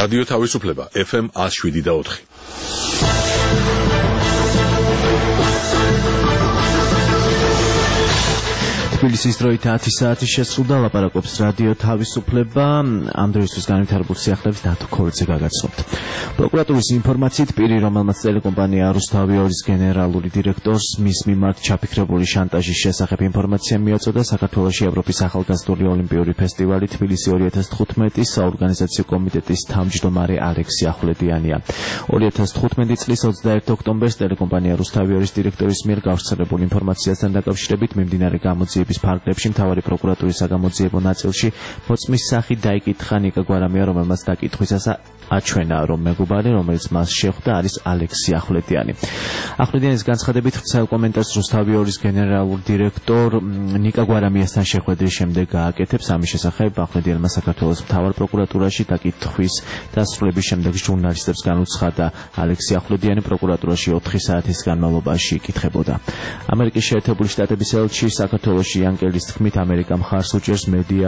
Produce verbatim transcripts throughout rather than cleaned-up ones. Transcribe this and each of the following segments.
რადიო თავისუფლება ეფ ემ one oh seven და four. თბილისის დროით ათი საათი შესრულდა, ლაპარაკობს რადიო თავისუფლება. ამ დროისთვის განვითარებულ სიახლეებს დათო ქორიძე გაგაცნობთ. პროკურატურის ინფორმაციით პირი, რომელმაც ტელეკომპანია რუსთავიორის გენერალური დირექტორს მის მიმართ ჩაფიქრებული შანტაჟის შესახებ ინფორმაცია მიაწოდა, საქართველოში ევროპის ახალგაზრდული ოლიმპიური ფესტივალი თბილისი two thousand fifteen-ის საორგანიზაციო კომიტეტის თავმჯდომარე ალექსი ახვლედიანია. two thousand fifteen წლის twenty-first ოქტომბერს ტელეკომპანია რუსთავიორის დირექტორის მიერ გავრცელებულ ინფორმაციასთან დაკავშირებით მიმდინარე გამოძიების ფარგლებში მთავარი პროკურატურის საგამოძიებო ნაწილში მოწმის სახით დაიკითხა ნიკა გვარამია, რომელმაც დაკითხვისას აჩვენა, რომ მეგობარი, რომელიც მას შეხვდა, არის ალექსი ახვლედიანი. ახვლედიანის განცხადებით ვრცელ კომენტარს რუსთავიორის გენერალურ დირექტორ ნიკა გვარამიასთან შეხვედრის შემდეგ გააკეთებს. ამის შესახებ ახვლედიანმა საქართველოს მთავარ პროკურატურაში დაკითხვის დასრულების შემდეგ ჟურნალისტებს განუცხადა, ალექსი ახვლედიანი პროკურატურაში ოთხი საათის განმავლობაში იკითხებოდა. ამერიკის შეერთებული შტატების ელჩი საქართველოში იანკელის თქმით, ამერიკა მხარს უჭერს მედია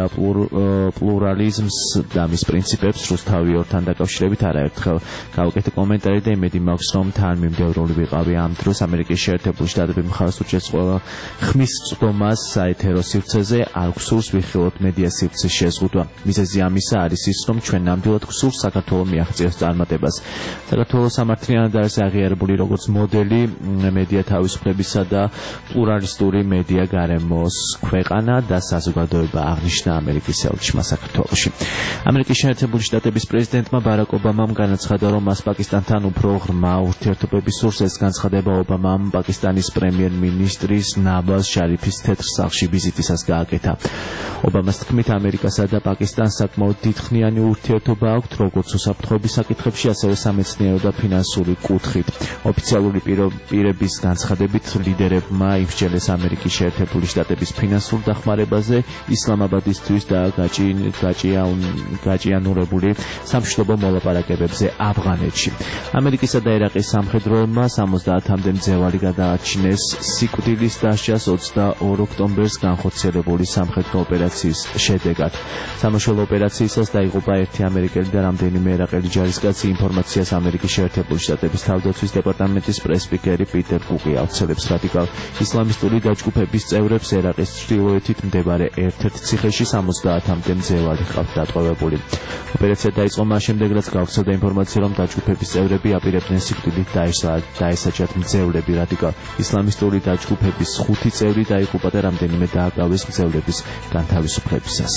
პლურალიზმს და მის პრინციპებს. რუსთავიორთან დაკავშირებით არაერთხელ გავუკეთე კომენტარი და იმედი მაქვს, რომ თან მიმდევრული ვიყავი. ამ დროს ამერიკის შეერთებული შტატები მხარს უჭერს ყველა ხმის წვდომას საეთერო სივრცეზე, არ გვსურს ვიხილოთ მედია სივრცის შეზღუდვა. მიზეზი ამისა არის ის, რომ ჩვენ ნამდვილად გვსურს საქართველოს მიაღწიოს წარმატებას. საქართველოს სამართლიანად არის აღიარებული როგორც მოდელი მედია თავისუფლებისა და პლურალისტური მედია გარემოს ქვეყანა და საზოგადოება, აღნიშნა ამერიკის ელჩმა საქართველოში. ამერიკის შეერთებული შტატების პრეზიდენტმა ბარაკ ობამამ განაცხადა, რომ მას პაკისტანთან უფრო ღრმა ურთიერთობები სურს. ეს განცხადება ობამამ პაკისტანის პრემიერ-მინისტრის ნაბაზ შარიფის თეთრ სახლში ვიზიტისას გააკეთა. ობამას თქმით, ამერიკასა და პაკისტანს საკმაოდ დიდხნიანი ურთიერთობა აქვთ, როგორც უსაფრთხოების საკითხებში, ასევე სამეცნიერო და ფინანსური კუთხით. ოფიციალური პირების განცხადებით, ლიდერებმა იმსჯელეს ამერიკის შეერთებული შტატების ფინანსურ დახმარებაზე ისლამაბადისთვის და გაჭიანურებული სამშვიდობო მოლაპარაკებებზე ავღანეთში. ამერიკისა და ერაყის სამხედროებმა სამოცდაათამდე მძევალი გადააჩინეს სიკვდილის დასჯას twenty-second ოქტომბერს განხორციელებული სამხედრო ოპერაციის შედეგად. სამაშველო ოპერაციისას დაიღუპა ერთი ამერიკელი და რამდენიმე ერაყელი ჯარისკაცი. ინფორმაციას ამერიკის შეერთებული შტატების თავდაცვის დეპარტამენტის პრესპიკერი პიტერ კუკი ავრცელებს. რადიკალ ისლამისტური დაჯგუფების წევრებს ერაყის ჩრდილოეთით მდებარე ერთ-ერთ ციხეში სამოცდაათამდე მძევალი ჰყავთ დატყვევებული. ოპერაცია დაიწყო მას შემდეგ, რაც გავრცელდა ინფორმაცია, რომ დაჯგუფების წევრები აპირებდნენ სიკვდილით დაესაჯათ მძევლები. რადიკალ ისლამისტური დაჯგუფების ხუთი წევრი დაიღუპა და რამდენიმე დააკავეს მძევლების განთავისუფლებისას.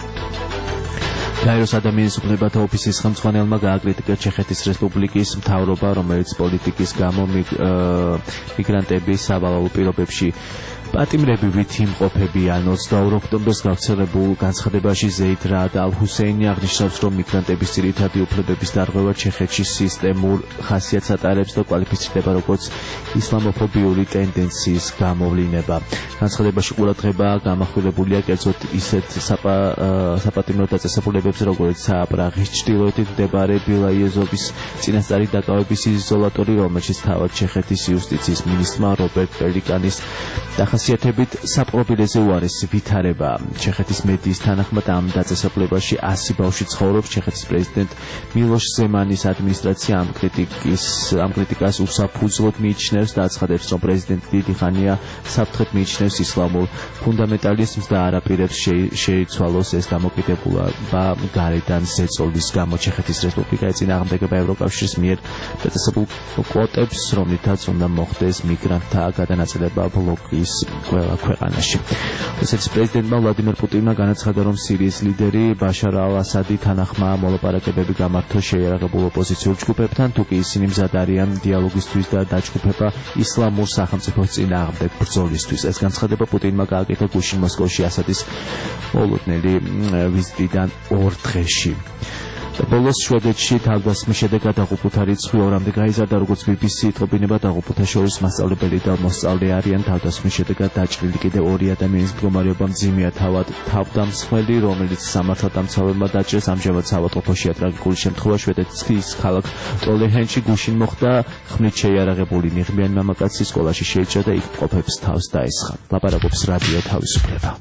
გაეროს ადამიანის უფლებათა ოფისის ხელმძღვანელმა გააკრიტიკა ჩეხეთის რესპუბლიკის მთავრობა, რომელიც პოლიტიკის გამო მიგრანტების სავალალო პირობებში პატიმრებივით იმყოფებიან. twenty-second ოქტომბერს გავრცელებულ განცხადებაში ზეიდ რაად ალ-ჰუსეინი აღნიშნავს, რომ მიგრანტების ძირითადი უფლებების დარღვევა ჩეხეთში სისტემურ ხასიათს ატარებს და კვალიფიცირდება როგორც ისლამოფობიური ტენდენციის გამოვლინება. განცხადებაში ყურადღება გამახვილებულია კერძოდ ისეთ საპატიმრო დაწესებულებებზე, როგორც სააპრაღის ჩრდილოეთით მდებარე ბილაიეზოვის წინასწარი დაკავების იზოლატორი, რომელშიც თავად ჩეხეთის იუსტიციის მინისტრმა რობერტ პელიკანის ახასიათებით საპყრობილეზე უარესი ვითარება. ჩეხეთის მედიის თანახმად ამ დაწესებულებაში one hundred ბავშვი ცხოვრობს. ჩეხეთის პრეზიდენტ მილოშ ზემანის ადმინისტრაცია ამ კრიტიკის ამ კრიტიკას უსაფუძვლოდ მიიჩნევს და აცხადებს, რომ პრეზიდენტი დიდი ხანია საფრთხედ მიიჩნევს ისლამურ ფუნდამენტალიზმს და არ აპირებს შეიცვალოს ეს დამოკიდებულება გარედან ზეწოლის გამო. ჩეხეთის რესპუბლიკა ეწინააღმდეგება ევროკავშირის მიერ დაწესებულ კვოტებს, რომლითაც უნდა მოხდეს მიგრანტთა გადანაწილება ბლოკის ყველა ქვეყანაში. რუსეთის პრეზიდენტმა ვლადიმერ პუტინმა განაცხადა, რომ სირიის ლიდერი ბაშარ ალ-ასადი თანახმა მოლაპარაკებები გამართოს შეიარაღებულ ოპოზიციურ ჯგუფებთან, თუკი ისინი მზად არიან დიალოგისთვის და დაჯგუფება ისლამურ სახელმწიფოს წინააღმდეგ ბრძოლისთვის. ეს განცხადება პუტინმა გააკეთა გუშინ მოსკოვში ასადის მოლოდნელი ვიზიტიდან ორ დღეში. ბოლოს შვედეთში თავდასხმის შედეგად დაღუპულთა რიცხვი ორამდე გაიზარდა, როგორც ბი ბი სი იტყობინება. დაღუპულთა შორის მასწავლებელი და მოსწავლე არიან. თავდასხმის შედეგად დაჭრილი კიდევ ორი ადამიანის მდგომარეობა მძიმეა. თავად თავდამსხმელი, რომელიც სამართალდამცავებმა დაჭრეს, ამჟამად საავადმყოფოშია. ტრაგიკული შემთხვევა შვედეთის ქალაქ ტროლეჰენში გუშინ მოხდა. ხმლით შეიარაღებული ნიღბიანი მამაკაცი სკოლაში შეიჭრა და იქ მყოფებს თავს დაესხა. ლაპარაკობს რადიო თავისუფლება.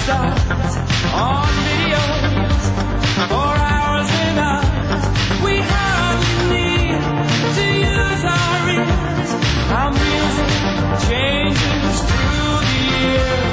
stars on videos for hours and hours. We hardly need to use our ears. Our music changes through the years.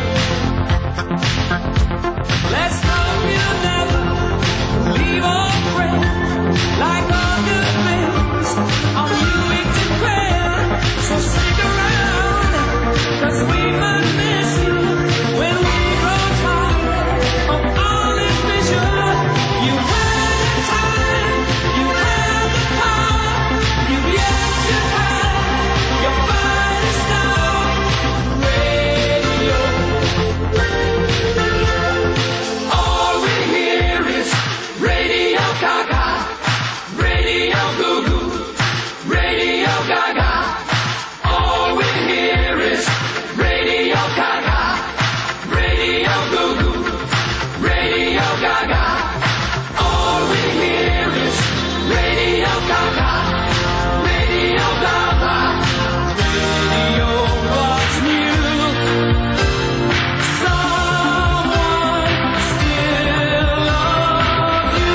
Let's hope you never leave a friend like all good things on you it's a prayer. So stick around, cause we might miss you when we grow tired of all this vision. You had the time, you had the power, you've yet to have your finest star. Radio. All we hear is Radio Gaga, Radio Goo Goo, Radio Gaga. All we hear is Radio Gaga, Radio Goo Goo, Radio Gaga. All we hear is Radio Gaga, Radio Gaga. Radio was new. Someone still loves you.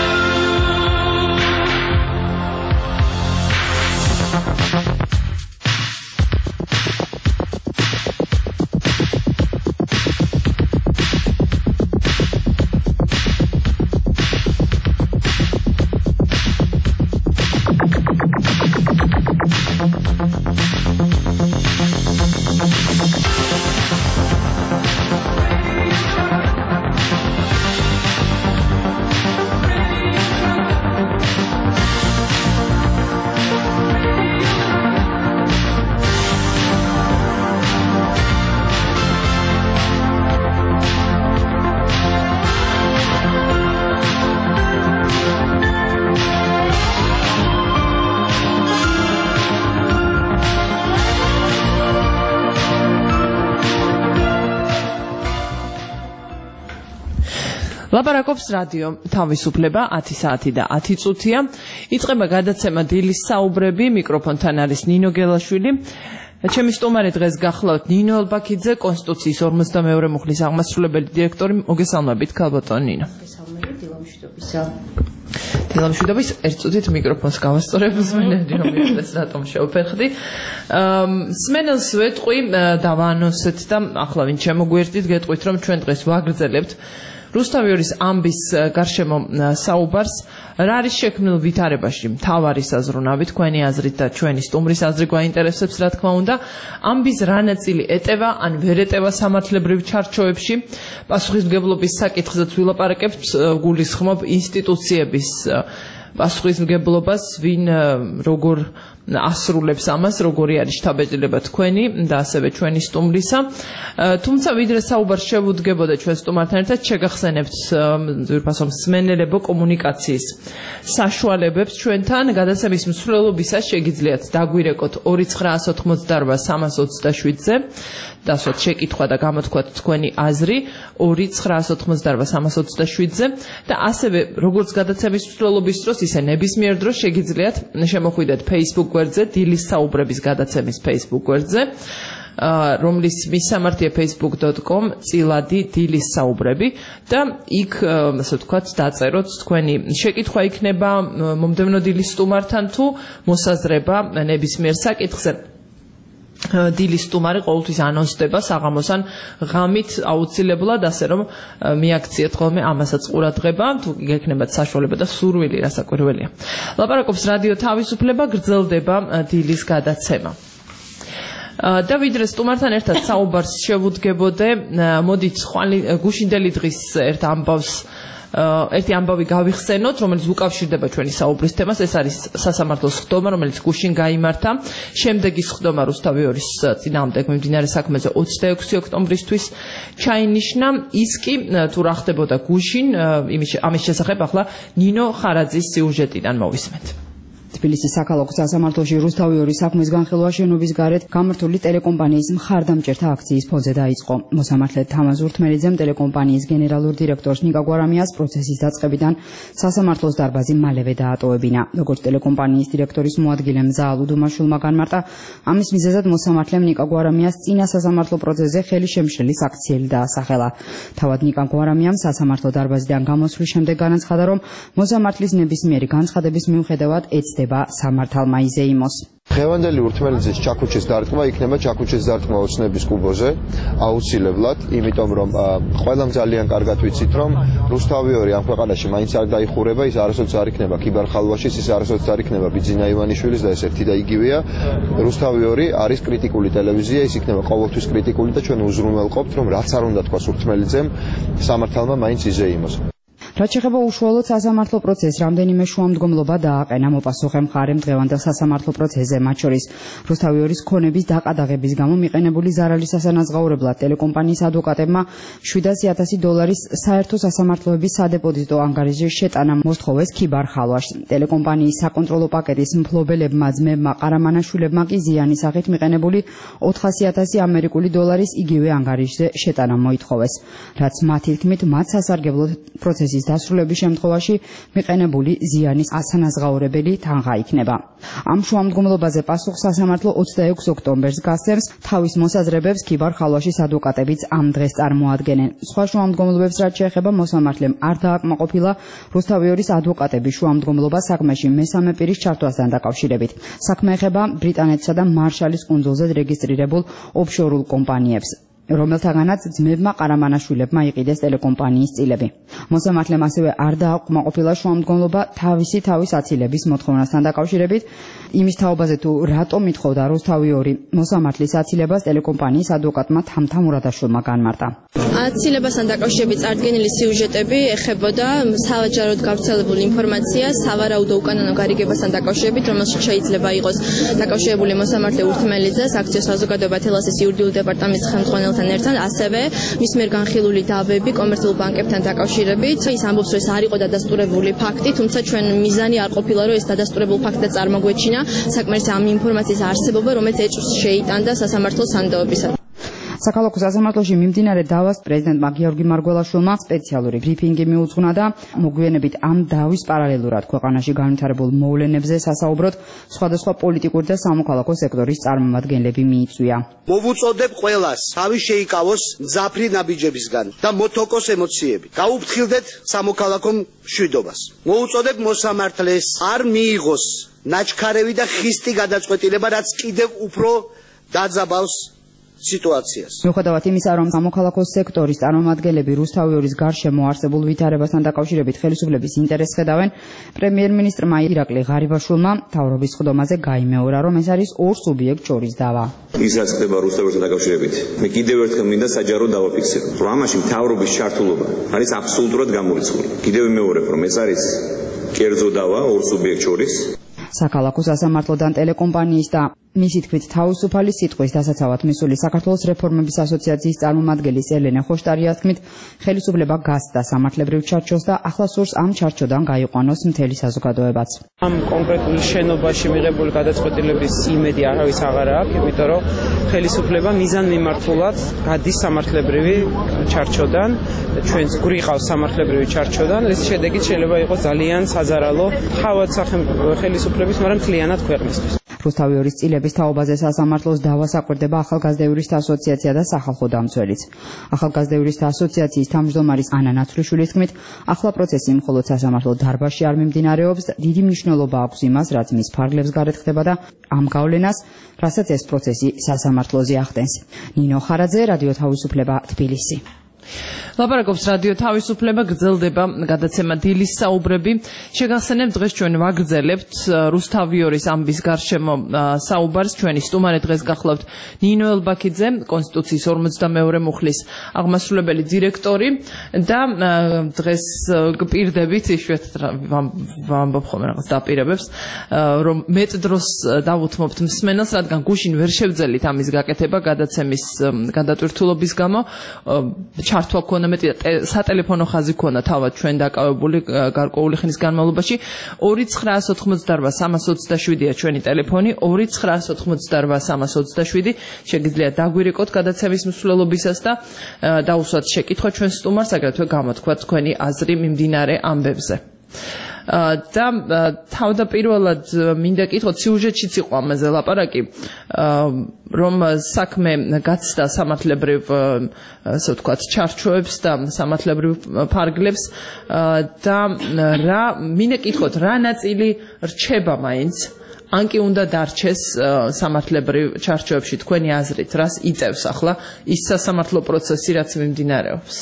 ლაპარაკობს რადიო თავისუფლება ათი საათი და ათი წუთია. იწყება გადაცემა დილის საუბრები, მიკროფონთან არის ნინო გელაშვილი. ჩემი სტუმარი დღეს გახლავთ ნინო ელბაქიძე, კონსტიტუციის ორმოცდამეორე მუხლის აღმასრულებელი დირექტორი. მოგესალმებით, ქალბატონ ნინო. მოგესალმებით, დილამშვიდობისა. დილამშვიდობის ერთ წუთით მიკროფონს გავასწორებ მსმენელი, რომ იცოდეს რატომ შევფერხდი. მსმენელს ვეტყვი და ვანონსეთ და ახლა ვინ შემოგვიერთდით, გეტყვით რომ ჩვენ დღეს ვაგრძელებთ რუსთავიორის ამბის გარშემო საუბარს. რა არის შექმნილ ვითარებაში მთავარი საზრუნავი თქვენი აზრით და ჩვენი სტუმრის აზრი გვაინტერესებს რა თქმა უნდა. ამბის რა ნაწილი ეტევა ან ვერ ეტევა სამართლებრივ ჩარჩოებში. პასუხისმგებლობის საკითხზეც ვილაპარაკებთ, გულისხმობ ინსტიტუციების პასუხისმგებლობას, ვინ როგორ ასრულებს ამას, როგორი არის შთაბეჭდილება თქვენი და ასევე ჩვენი სტუმრისა. თუმცა ვიდრე საუბარს შევუდგებოდა ჩვენ სტუმართან ერთად, შეგახსენებთ ძვირფასო მსმენელებო კომუნიკაციის საშუალებებს ჩვენთან. გადაცემის მსვლელობისას შეგიძლიათ დაგვირეკოთ ორი ცხრაას ოთხმოცდარვა სამას ოცდაშვიდზე, დასვათ შეკითხვა და გამოთქვათ თქვენი აზრი ორი ცხრაას ოთხმოცდარვა სამას ოცდაშვიდზე და ასევე როგორც გადაცემის მსვლელობის დროს, ისე ნებისმიერ დროს შეგიძლიათ შემოხვიდეთ Facebook გვერდზე, დილის საუბრების გადაცემის Facebook გვერდზე, რომლის მისამართია facebook dot com წილადი დილის საუბრები და იქ ასე ვთქვათ დაწეროთ თქვენი შეკითხვა იქნება მომდევნო დილის სტუმართან თუ მოსაზრება ნებისმიერ საკითხზე. დილის სტუმარი ყოველთვის ანონსდება საღამოს ან ღამით აუცილებლად, ასე რომ მიაქციეთ ხოლმე ამასაც ყურადღება, თუ გექნებათ საშუალება და სურვილი, რასაკვირველია. ლაპარაკობს რადიო თავისუფლება, გრძელდება დილის გადაცემა. და ვიდრე სტუმართან ერთად საუბარს შევუდგებოდე, მოდით გუშინდელი დღის ერთ ამბავს ერთი ამბავი გავიხსენოთ, რომელიც უკავშირდება ჩვენი საუბრის თემას. ეს არის სასამართლოს ხდომა, რომელიც გუშინ გაიმართა. შემდეგი ხდომა რუსთავიორის წინააღმდეგ მიმდინარე საქმეზე ოცდაექვსი ოქტომბრისთვის ჩაინიშნა. ის კი თუ რა ხდებოდა გუშინ, ამის შესახებ ახლა ნინო ხარაძის სიუჟეტიდან მოვისმენთ. თბილისის საქალაქო სასამართლოში რუსთავი საქმის განხილვა შენობის გარეთ გამართული ტელეკომპანიის მხარდამჭერთა აქციის ფონზე დაიწყო. მოსამართლე თამაზ ურთმელიძემ ტელეკომპანიის გენერალურ დირექტორს ნიკა გვარამიას პროცესის დაწყებიდან სასამართლოს დარბაზი მალევე დაატოვებინა. როგორც ტელეკომპანიის დირექტორის მოადგილემ ზაალ უდუმაშვილმა განმარტა, ამის მიზეზად მოსამართლემ ნიკა გვარამიას წინა სასამართლო პროცესზე ხელი შემშლელი საქციელი დაასახელა. თავად ნიკა გვარამიამ სასამართლო დარბაზიდან გამოსვლის შემდეგ განაცხადა, რომ მოსამართლის ნებისმიერი განცხადების მიუხედავად ეცდება სამართალმა იზეიმოს. დღევანდელი ურთმელიძის ჩაქუჩის დარტყმა იქნება ჩაქუჩის დარტყმა ოცნების კუბოზე აუცილებლად, იმიტომ რომ ყველამ ძალიან კარგად ვიცით, რომ რუსთავი ორი ამ ქვეყანაში მაინც არ დაიხურება, ის არასოდეს არ იქნება ქიბარხალვაშის, ის არასოდეს არ იქნება ბიძინა ივანიშვილის და ეს ერთი და იგივეა. რუსთავი ორი არის კრიტიკული ტელევიზია, ის იქნება ყოველთვის კრიტიკული და ჩვენ უზრუნველყოფთ, რომ რაც არ უნდა თქვას ურთმელიძემ, სამართალმა მაინც იზეიმოს. რაც შეეხება უშუალოდ სასამართლო პროცესს, რამდენიმე შუამდგომლობა დააყენა მოპასუხე მხარემ დღევანდელ სასამართლო პროცესზე, მათ შორის რუსთავი ორის ქონების დაყადაღების გამო მიყენებული ზარალის სასანაზღაურებლად ტელეკომპანიის ადვოკატებმა შვიდასი ათასი დოლარის საერთო სასამართლოების სადეპოზიტო ანგარიშზე შეტანა მოსთხოვეს ქიბარხალვაშს. ტელეკომპანიის საკონტროლო პაკეტის მფლობელებმა ძმებმა ყარამანაშვილებმა კი ზიანის სახით მიყენებული ოთხასი ათასი ამერიკული დოლარის იგივე ანგარიშზე შეტანა მოითხოვეს, რაც მათი თქმით მათ სასარგებლოდ პროცესის დასრულების შემთხვევაში მიყენებული ზიანის ასანაზღაურებელი თანხა იქნება. ამ შუამდგომლობაზე პასუხს სასამართლო ოცდაექვსი ოქტომბერს გასცემს, თავის მოსაზრებებს ქიბარხალვაშის ადვოკატებიც ამ დღეს წარმოადგენენ. სხვა შუამდგომლობებს რაც შეეხება, მოსამართლემ არ დააკმაყოფილა რუსთავი ორის ადვოკატების შუამდგომლობა საქმეში მესამე პირის ჩართვასთან დაკავშირებით. საქმე ეხება ბრიტანეთსა და მარშალის კუნძულზე რეგისტრირებულ ოფშორულ კომპანიებს, რომელთაგანაც ძმებმა ყარამანაშვილებმა იყიდეს ტელეკომპანიის წილები. მოსამართლემ ასევე არ დააკმაყოფილა შუამდგომლობა თავისი თავის აცილების მოთხოვნასთან დაკავშირებით, იმის თაობაზე თუ რატომ ითხოვდა რუსთავი ორი მოსამართლის აცილებას, ტელეკომპანიის ადვოკატმა თამთა მურადაშვილმა განმარტა. აცილებასთან დაკავშირებით წარდგენილი სიუჟეტები ეხებოდა სავაჭაროდ გავრცელებულ ინფორმაციას სავარაუდო უკანონო გარიგებასთან დაკავშირებით, რომელშიც შეიძლება იყოს დაკავშირებული მოსამართლე ურთმელიძე, აქციო საზოგადოება თელასის იურიდიული დეპარტამენტის ხელმძღვანელთან ერთად, ასევე მის მიერ განხილული დავები კომერციულ ბანკებთან დაკავშირებით. ის ამბობს, რომ ეს არ იყო დადასტურებული ფაქტი, თუმცა ჩვენ მიზანი არ ყოფილა, რომ ეს დადასტურებული ფაქტი წარმოგვეჩინა საკმარისი ამ ინფორმაციის არსებობა, რომელიც ეჭვს შეიტანდა სასამართლოს სანდოობისა. საქალაქო სასამართლოში მიმდინარე დავას პრეზიდენტმა გიორგი მარგველაშვილმა სპეციალური ბრიფინგი მიუძღვნა და მოგვიანებით ამ დავის პარალელურად ქვეყანაში განვითარებულ მოვლენებზე სასაუბროდ სხვადასხვა პოლიტიკური და სამოქალაქო სექტორის წარმომადგენლები მიიწვია. მოვუწოდებ ყველას, თავი შეიკავოს მძაფრი ნაბიჯებისგან და მოთოკოს ემოციები. გაუფრთხილდეთ სამოქალაქო მშვიდობას. მოვუწოდებ მოსამართლეს არ მიიღოს ნაჩქარევი და ხისტი გადაწყვეტილება, რაც კიდევ უფრო დაძაბავს სიტუაციას. მიუხედავად იმისა, რომ სამოქალაქო სექტორის წარმომადგენლები რუსთავი ორის გარშემო არსებულ ვითარებასთან დაკავშირებით ხელისუფლების ინტერესს ხედავენ, პრემიერ-მინისტრმა ირაკლი ღარიბაშვილმა თავრობის ხდომაზე გაიმეორა, რომ ეს არის ორ სუბიექტ შორის დავა. ის რაც ხდება რუსთავისთან დაკავშირებით, მე კიდევ ერთხელ მინდა საჯაროდ დავაფიქსირო, რომ ამაში მთავრობის ჩართულობა არის აბსოლუტურად გამორიცხული. კიდევ ვიმეორებ, რომ ეს არის კერძო დავა ორ სუბიექტ შორის. საქალაქო სასამართლოდან ტელეკომპანიის და მისი თქმით თავისუფალი სიტყვის დასაცავად მისული საქართველოს რეფორმების ასოციაციის წარმომადგენლის ელენე ხოშტარიას თქმით, ხელისუფლება გასცდა სამართლებრივ ჩარჩოს და ახლა სურს ამ ჩარჩოდან გაიყვანოს მთელი საზოგადოებაც. ამ კონკრეტულ შენობაში მიღებული გადაწყვეტილების იმედი არავის აღარ აქვს, იმიტომ რომ ხელისუფლება მიზანმიმართულად გადის სამართლებრივი ჩარჩოდან, ჩვენს გვიყავს სამართლებრივი ჩარჩოდან, ეს შედეგი შეიძლება იყოს ძალიან საზარალო თავად ხელისუფლების, მაგრამ მთლიანად ქვეყნისთვის. რუსთავი ორის წილების თაობაზე სასამართლოს დავას აკვირდება ახალგაზრდა იურისტთა ასოციაცია და სახალხო დამცველიც. ახალგაზრდა იურისტთა ასოციაციის თავმჯდომარის ანა ნაცვლიშვილის თქმით, ახლა პროცესი მხოლოდ სასამართლო დარბაზში არ მიმდინარეობს, დიდი მნიშვნელობა აქვს იმას, რაც მის ფარგლებს გარეთ ხდება და ამ გავლენას, რასაც ეს პროცესი სასამართლოზე ახდენს. ნინო ხარაძე, რადიო თავისუფლება, თბილისი. ლაპარაკობს რადიო თავისუფლება, გრძელდება გადაცემა დილის საუბრები. შეგახსენებთ, დღეს ჩვენ ვაგრძელებთ რუსთავი ორის ამბის გარშემო საუბარს. ჩვენი სტუმარი დღეს გახლავთ ნინო ელბაქიძე, კონსტიტუციის ორმოცდამეორე მუხლის აღმასრულებელი დირექტორი და დღეს გპირდებით, იშვიათად ვამბობ ხოლმე რაღაც დაპირებებს, რომ მეტ დროს დავუთმობთ მსმენელს, რადგან გუშინ ვერ შევძელით ამის გაკეთება გადაცემის გადატვირთულობის გამო. ჩართვა ქონა მეტი სატელეფონო ხაზი ქონა თავად ჩვენ დაკავებული გარკვეული ხნის განმავლობაში ორი ცხრაას ოთხმოცდარვა სამას ოცდაშვიდია ჩვენი ტელეფონი ორი ცხრაას ოთხმოცდარვა სამას ოცდაშვიდი შეგიძლიათ დაგვირეკოთ გადაცემის მსვლელობისას და დაუსვათ შეკითხვა ჩვენ სტუმარს აგრეთვე გამოთქვათ თქვენი აზრი მიმდინარე ამბებზე და თავდაპირველად მინდა კითხოთ სიუჟეტშიც იყო ამაზე ლაპარაკი რომ საქმე გაცდა სამართლებრივ ასე ვთქვათ ჩარჩოებს და სამართლებრივ ფარგლებს და რა მინდა კითხოთ რა ნაწილი რჩება მაინც ან კი უნდა დარჩეს სამართლებრივ ჩარჩოებში თქვენი აზრით რას იწევს ახლა ის სასამართლო პროცესი რაც მიმდინარეობს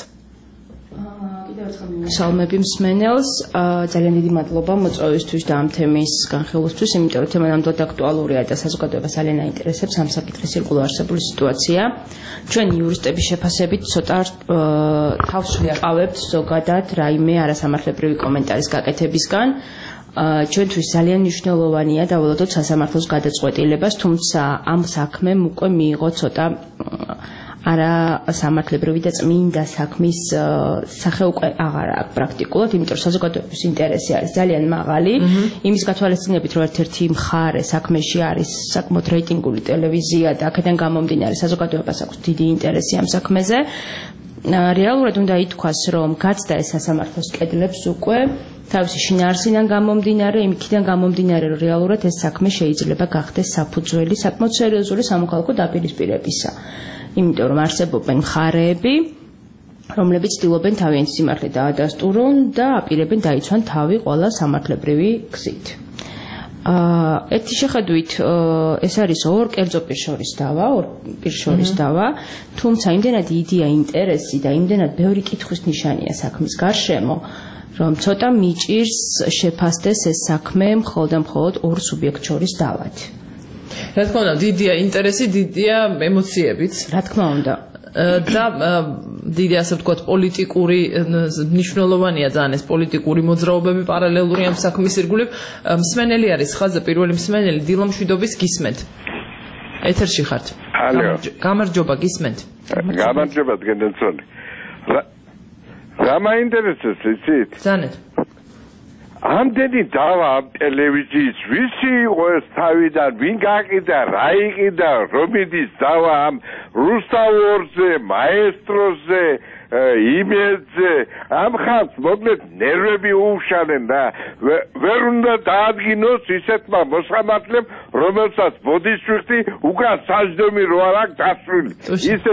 სალმები მსმენელს ძალიან დიდი მადლობა მოწვევისთვის და ამ თემის განხილვისთვის, იმიტომ რომ თემა ნამდვილად აქტუალურია და საზოგადოებას ძალიან აინტერესებს ამ საკითხის ირგვლივ არსებული სიტუაცია. ჩვენ იურისტების შეფასებით ცოტა თავს ვიყავებთ ზოგადად რაიმე არასამართლებრივი კომენტარის გაკეთებისგან. ჩვენთვის ძალიან მნიშვნელოვანია დავალოდოთ სასამართლოს გადაწყვეტილებას, თუმცა ამ საქმემ უკვე მიიღო ცოტა არა სამართლებრივი და წმინდა საქმის სახე უკვე აღარ აქვს პრაქტიკულად, იმიტომ რომ საზოგადოების ინტერესი არის ძალიან მაღალი. იმის გათვალისწინებით, რომ ერთ-ერთი მხარე საქმეში არის საკმაოდ რეიტინგული ტელევიზია და აქედან გამომდინარე საზოგადოებას აქვს დიდი ინტერესი ამ საქმეზე. რეალურად უნდა ითქვას, რომ გაცდა ეს სასამართლოს კედლებს უკვე თავისი შინაარსიდან გამომდინარე, იმიქიდან გამომდინარე, რომ რეალურად ეს საქმე შეიძლება გახდეს საფუძველი საკმაოდ სერიოზული სამოქალაქო დაპირისპირებისა. იმიტომ რომ არსებობენ მხარეები, რომლებიც ცდილობენ თავიანთი სიმართლე დაადასტურონ და აპირებენ დაიცვან თავი ყველა სამართლებრივი გზით. ერთი შეხედვით ეს არის ორ კერძო პირს შორის დავა, ორ პირს შორის დავა, თუმცა იმდენად დიდია ინტერესი და იმდენად ბევრი კითხვის ნიშანია საქმის გარშემო, რომ ცოტა მიჭირს შეფასდეს ეს საქმე მხოლოდ და მხოლოდ ორ სუბიექტ შორის დავად. რა თქმა უნდა, დიდია ინტერესი, დიდია ემოციებიც. რა თქმა უნდა. და დიდი ასე ვთქვათ პოლიტიკური მნიშვნელოვანია ძალიან ეს პოლიტიკური მოძრაობები პარალელური ამ საქმის ირგვლივ. მსმენელი არის ხაზზე პირველი მსმენელი დილო მშვიდობის გისმენთ. ეთერში ხართ. გამარჯობა გისმენთ. გამარჯობა დგენდელსონი. რა მაინტერესებს იცით? ზანეთ. ამდენი დავა ამ ტელევიზიის ვისი იყო ეს თავიდან ვინ გაკიდა რა იყიდა რომ იდის დავა ამ რუსთავორზე მაესტროზე იმედზე ამ ხალხს მოკლედ ნერვები უუშანენ და ვერ უნდა დაადგინოს ისეთმა მოსამართლემ რომელსაც ბოდიშვილი უკან საჯდომი რო არ აქვს დასრული ისე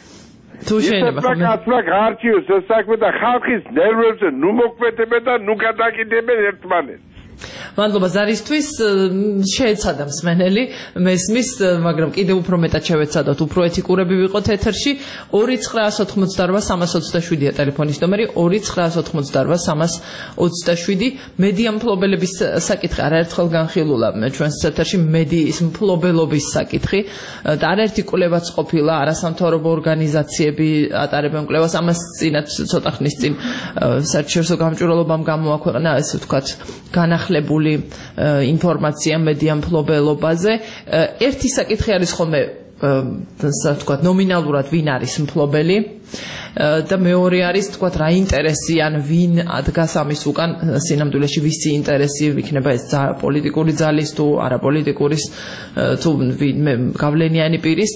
თუ შეიძლება ხომ ისე გაარჩიოს ეს საქმე და ხალხის ნერვებზე ნუ მოქმედებენ და ნუ გადაკიდებენ ერთმანეთს მადლობა ზარისთვის შეეცადა მსმენელი მესმის მაგრამ კიდევ უფრო მეტად შევეცადოთ უფრო ეთიკურები ვიყოთ ეთერში ორი ცხრაას ოთხმოცდარვა სამას ოცდაშვიდია ტელეფონის ნომერი ორი ცხრაას ოთხმოცდარვა სამას ოცდაშვიდი მედია მფლობელების საკითხი არაერთხელ განხილულა ჩვენს ეთერში მედიის მფლობელობის საკითხი და არაერთი კვლევაც ყოფილა არასამთავრობო ორგანიზაციები ატარებენ კვლევას ამას წინათ ცოტა ხნის წინ საერთაშორისო გამჭვირვალობამ გამოაქვეყნა ესე ვთქვათ განახლებული ინფორმაცია მედია მფლობელობაზე ერთი საკითხი არის ხოლმე ასე ვთქვათ ნომინალურად ვინ არის მფლობელი და მეორე არის თქვათ რა ინტერესი ან ვინ ადგას ამის უკან სინამდვილეში ვისი ინტერესი იქნება ეს პოლიტიკური ძალის თუ არაპოლიტიკურის თუ გავლენიანი პირის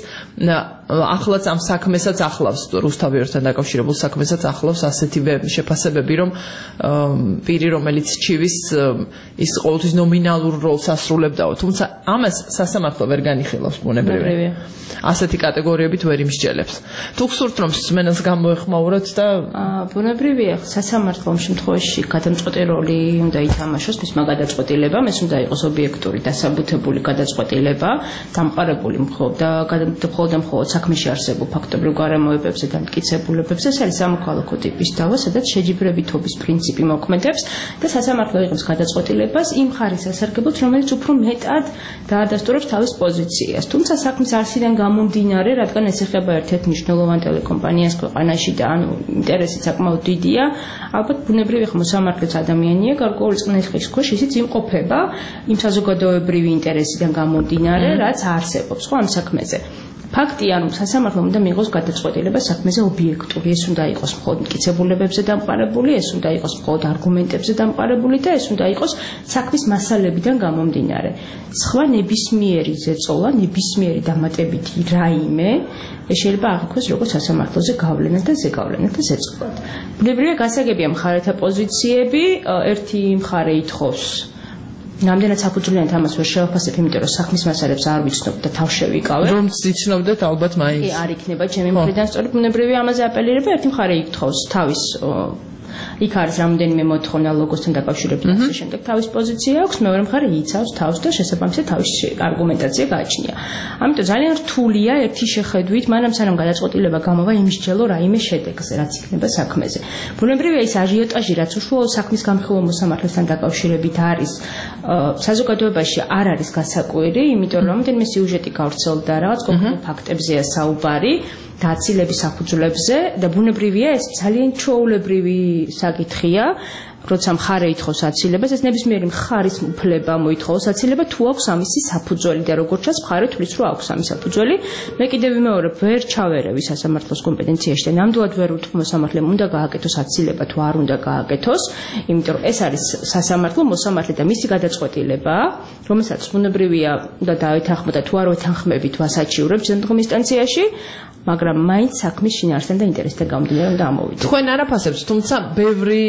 ახლაც ამ საქმესაც ახლავს რუსთავიორთან დაკავშირებულ საქმესაც ახლავს ასეთივე შეფასებები რომ პირი რომელიც ჩივის ის ყოველთვის ნომინალურ როლს ასრულებდაო თუმცა ამას სასამართლო ვერ განიხილავს ბუნებრივია ასეთი კატეგორიებით ვერ იმსჯელებს თუ გსურთ რომ მსმენელს გამოეხმაუროთ და ბუნებრივია სასამართლომ შემთხვევაში გადამწყვეტი როლი უნდა ითამაშოს მისმა გადაწყვეტილებამ ეს უნდა იყოს ობიექტური დასაბუთებული გადაწყვეტილება დამყარებული მხოლოდ და მხოლოდ და მხოლოდ საქმეში არსებულ ფაქტობრივ გარემოებებზე და მტკიცებულებებზე ეს არის სამოქალაქო ტიპის დავა სადაც შეჯიბრებითობის პრინციპი მოქმედებს და სასამართლო იღებს გადაწყვეტილებას იმ ხარის სასარგებლოდ რომელიც უფრო მეტად დაადასტურებს თავის პოზიციას თუმცა საქმის არსიდან გამომდინარე რადგან ეს ეხება ერთ-ერთ მნიშვნელოვან ტელეკომპანიას ქვეყანაში და ანუ ინტერესი საკმაოდ დიდია ალბათ ბუნებრივია ხომ მოსამართლეც ადამიანია გარკვეული წყნის ხის ისიც იმყოფება იმ საზოგადოებრივი ინტერესიდან გამომდინარე რაც არსებობს ხო ამ საქმეზე ფაქტია, რომ სასამართლომ უნდა მიიღოს გადაწყვეტილება საქმეზე ობიექტური, ეს უნდა იყოს მხოლოდ მტკიცებულებებზე დამყარებული, ეს უნდა იყოს მხოლოდ არგუმენტებზე დამყარებული და ეს უნდა იყოს საქმის მასალებიდან გამომდინარე. სხვა ნებისმიერი ზეწოლა, ნებისმიერი დამატებითი რაიმე შეიძლება აღიქვას როგორც სასამართლოზე გავლენა და ზეგავლენა და ზეწოლად. ბუნებრივია გასაგებია მხარეთა პოზიციები, ერთი მხარე ითხოვს რამდენად საფუძვლიანად ამას ვერ შევაფასებ, იმიტომ რომ საქმის მასალებს არ ვიცნობ და თავშევიკავებ. რომ იცნობდეთ ალბათ მაინც. კი, არ იქნება ჩემი მხრიდან სწორედ ბუნებრივია ამაზე აპელირება, ერთი მხარე ითხოვს თავის იქ არის რამდენიმე მოთხოვნა ლოგოსთან დაკავშირებით და ასე შემდეგ თავის პოზიცია აქვს, მეორე მხარე იცავს თავს და შესაბამისად თავის არგუმენტაცია გააჩნია. ამიტომ ძალიან რთულია ერთი შეხედვით, მანამ სანამ გადაწყვეტილება გამოვა იმისჯელო რაიმე შედეგზე, რაც იქნება საქმეზე. ბუნებრივია ის აჟიოტაჟი, რაც უშუალო საქმის გამხილვა მოსამართლესთან დაკავშირებით არის, საზოგადოებაში არ არის გასაკვირი, იმიტომ რომ რამდენიმე სიუჟეტი გავრცელდა, რაღაც კონკრეტულ ფაქტებზეა საუბარი. და აცილების საფუძვლებზე და ბუნებრივია ეს ძალიან ჩვეულებრივი საკითხია, როცა მხარე ითხოვს აცილებას, ეს ნებისმიერი მხარის უფლება მოითხოვოს აცილება თუ აქვს ამისი საფუძველი და როგორც ჩანს მხარე თulis რომ აქვს ამის საფუძველი. მე კიდევ ვიმეორებ, ვერ ჩავერევი სასამართლოს კომპეტენციაში და ნამდვილად ვერ ვუთქვი მოსამართლემ უნდა გააკეთოს აცილება თუ არ უნდა გააკეთოს, იმიტომ რომ ეს არის სასამართლო მოსამართლე და მისი გადაწყვეტილება, რომელსაც ბუნებრივია და დავეთანხმდა თუ არ ვეთანხმებით ვასაჩივრებ შემდგომ ინსტანციაში. მაგრამ მაინც საქმის შინაარსთან და ინტერესთან გამომდინარე უნდა ამოვიდეთ. თქვენ არაფასებთ, თუმცა ბევრი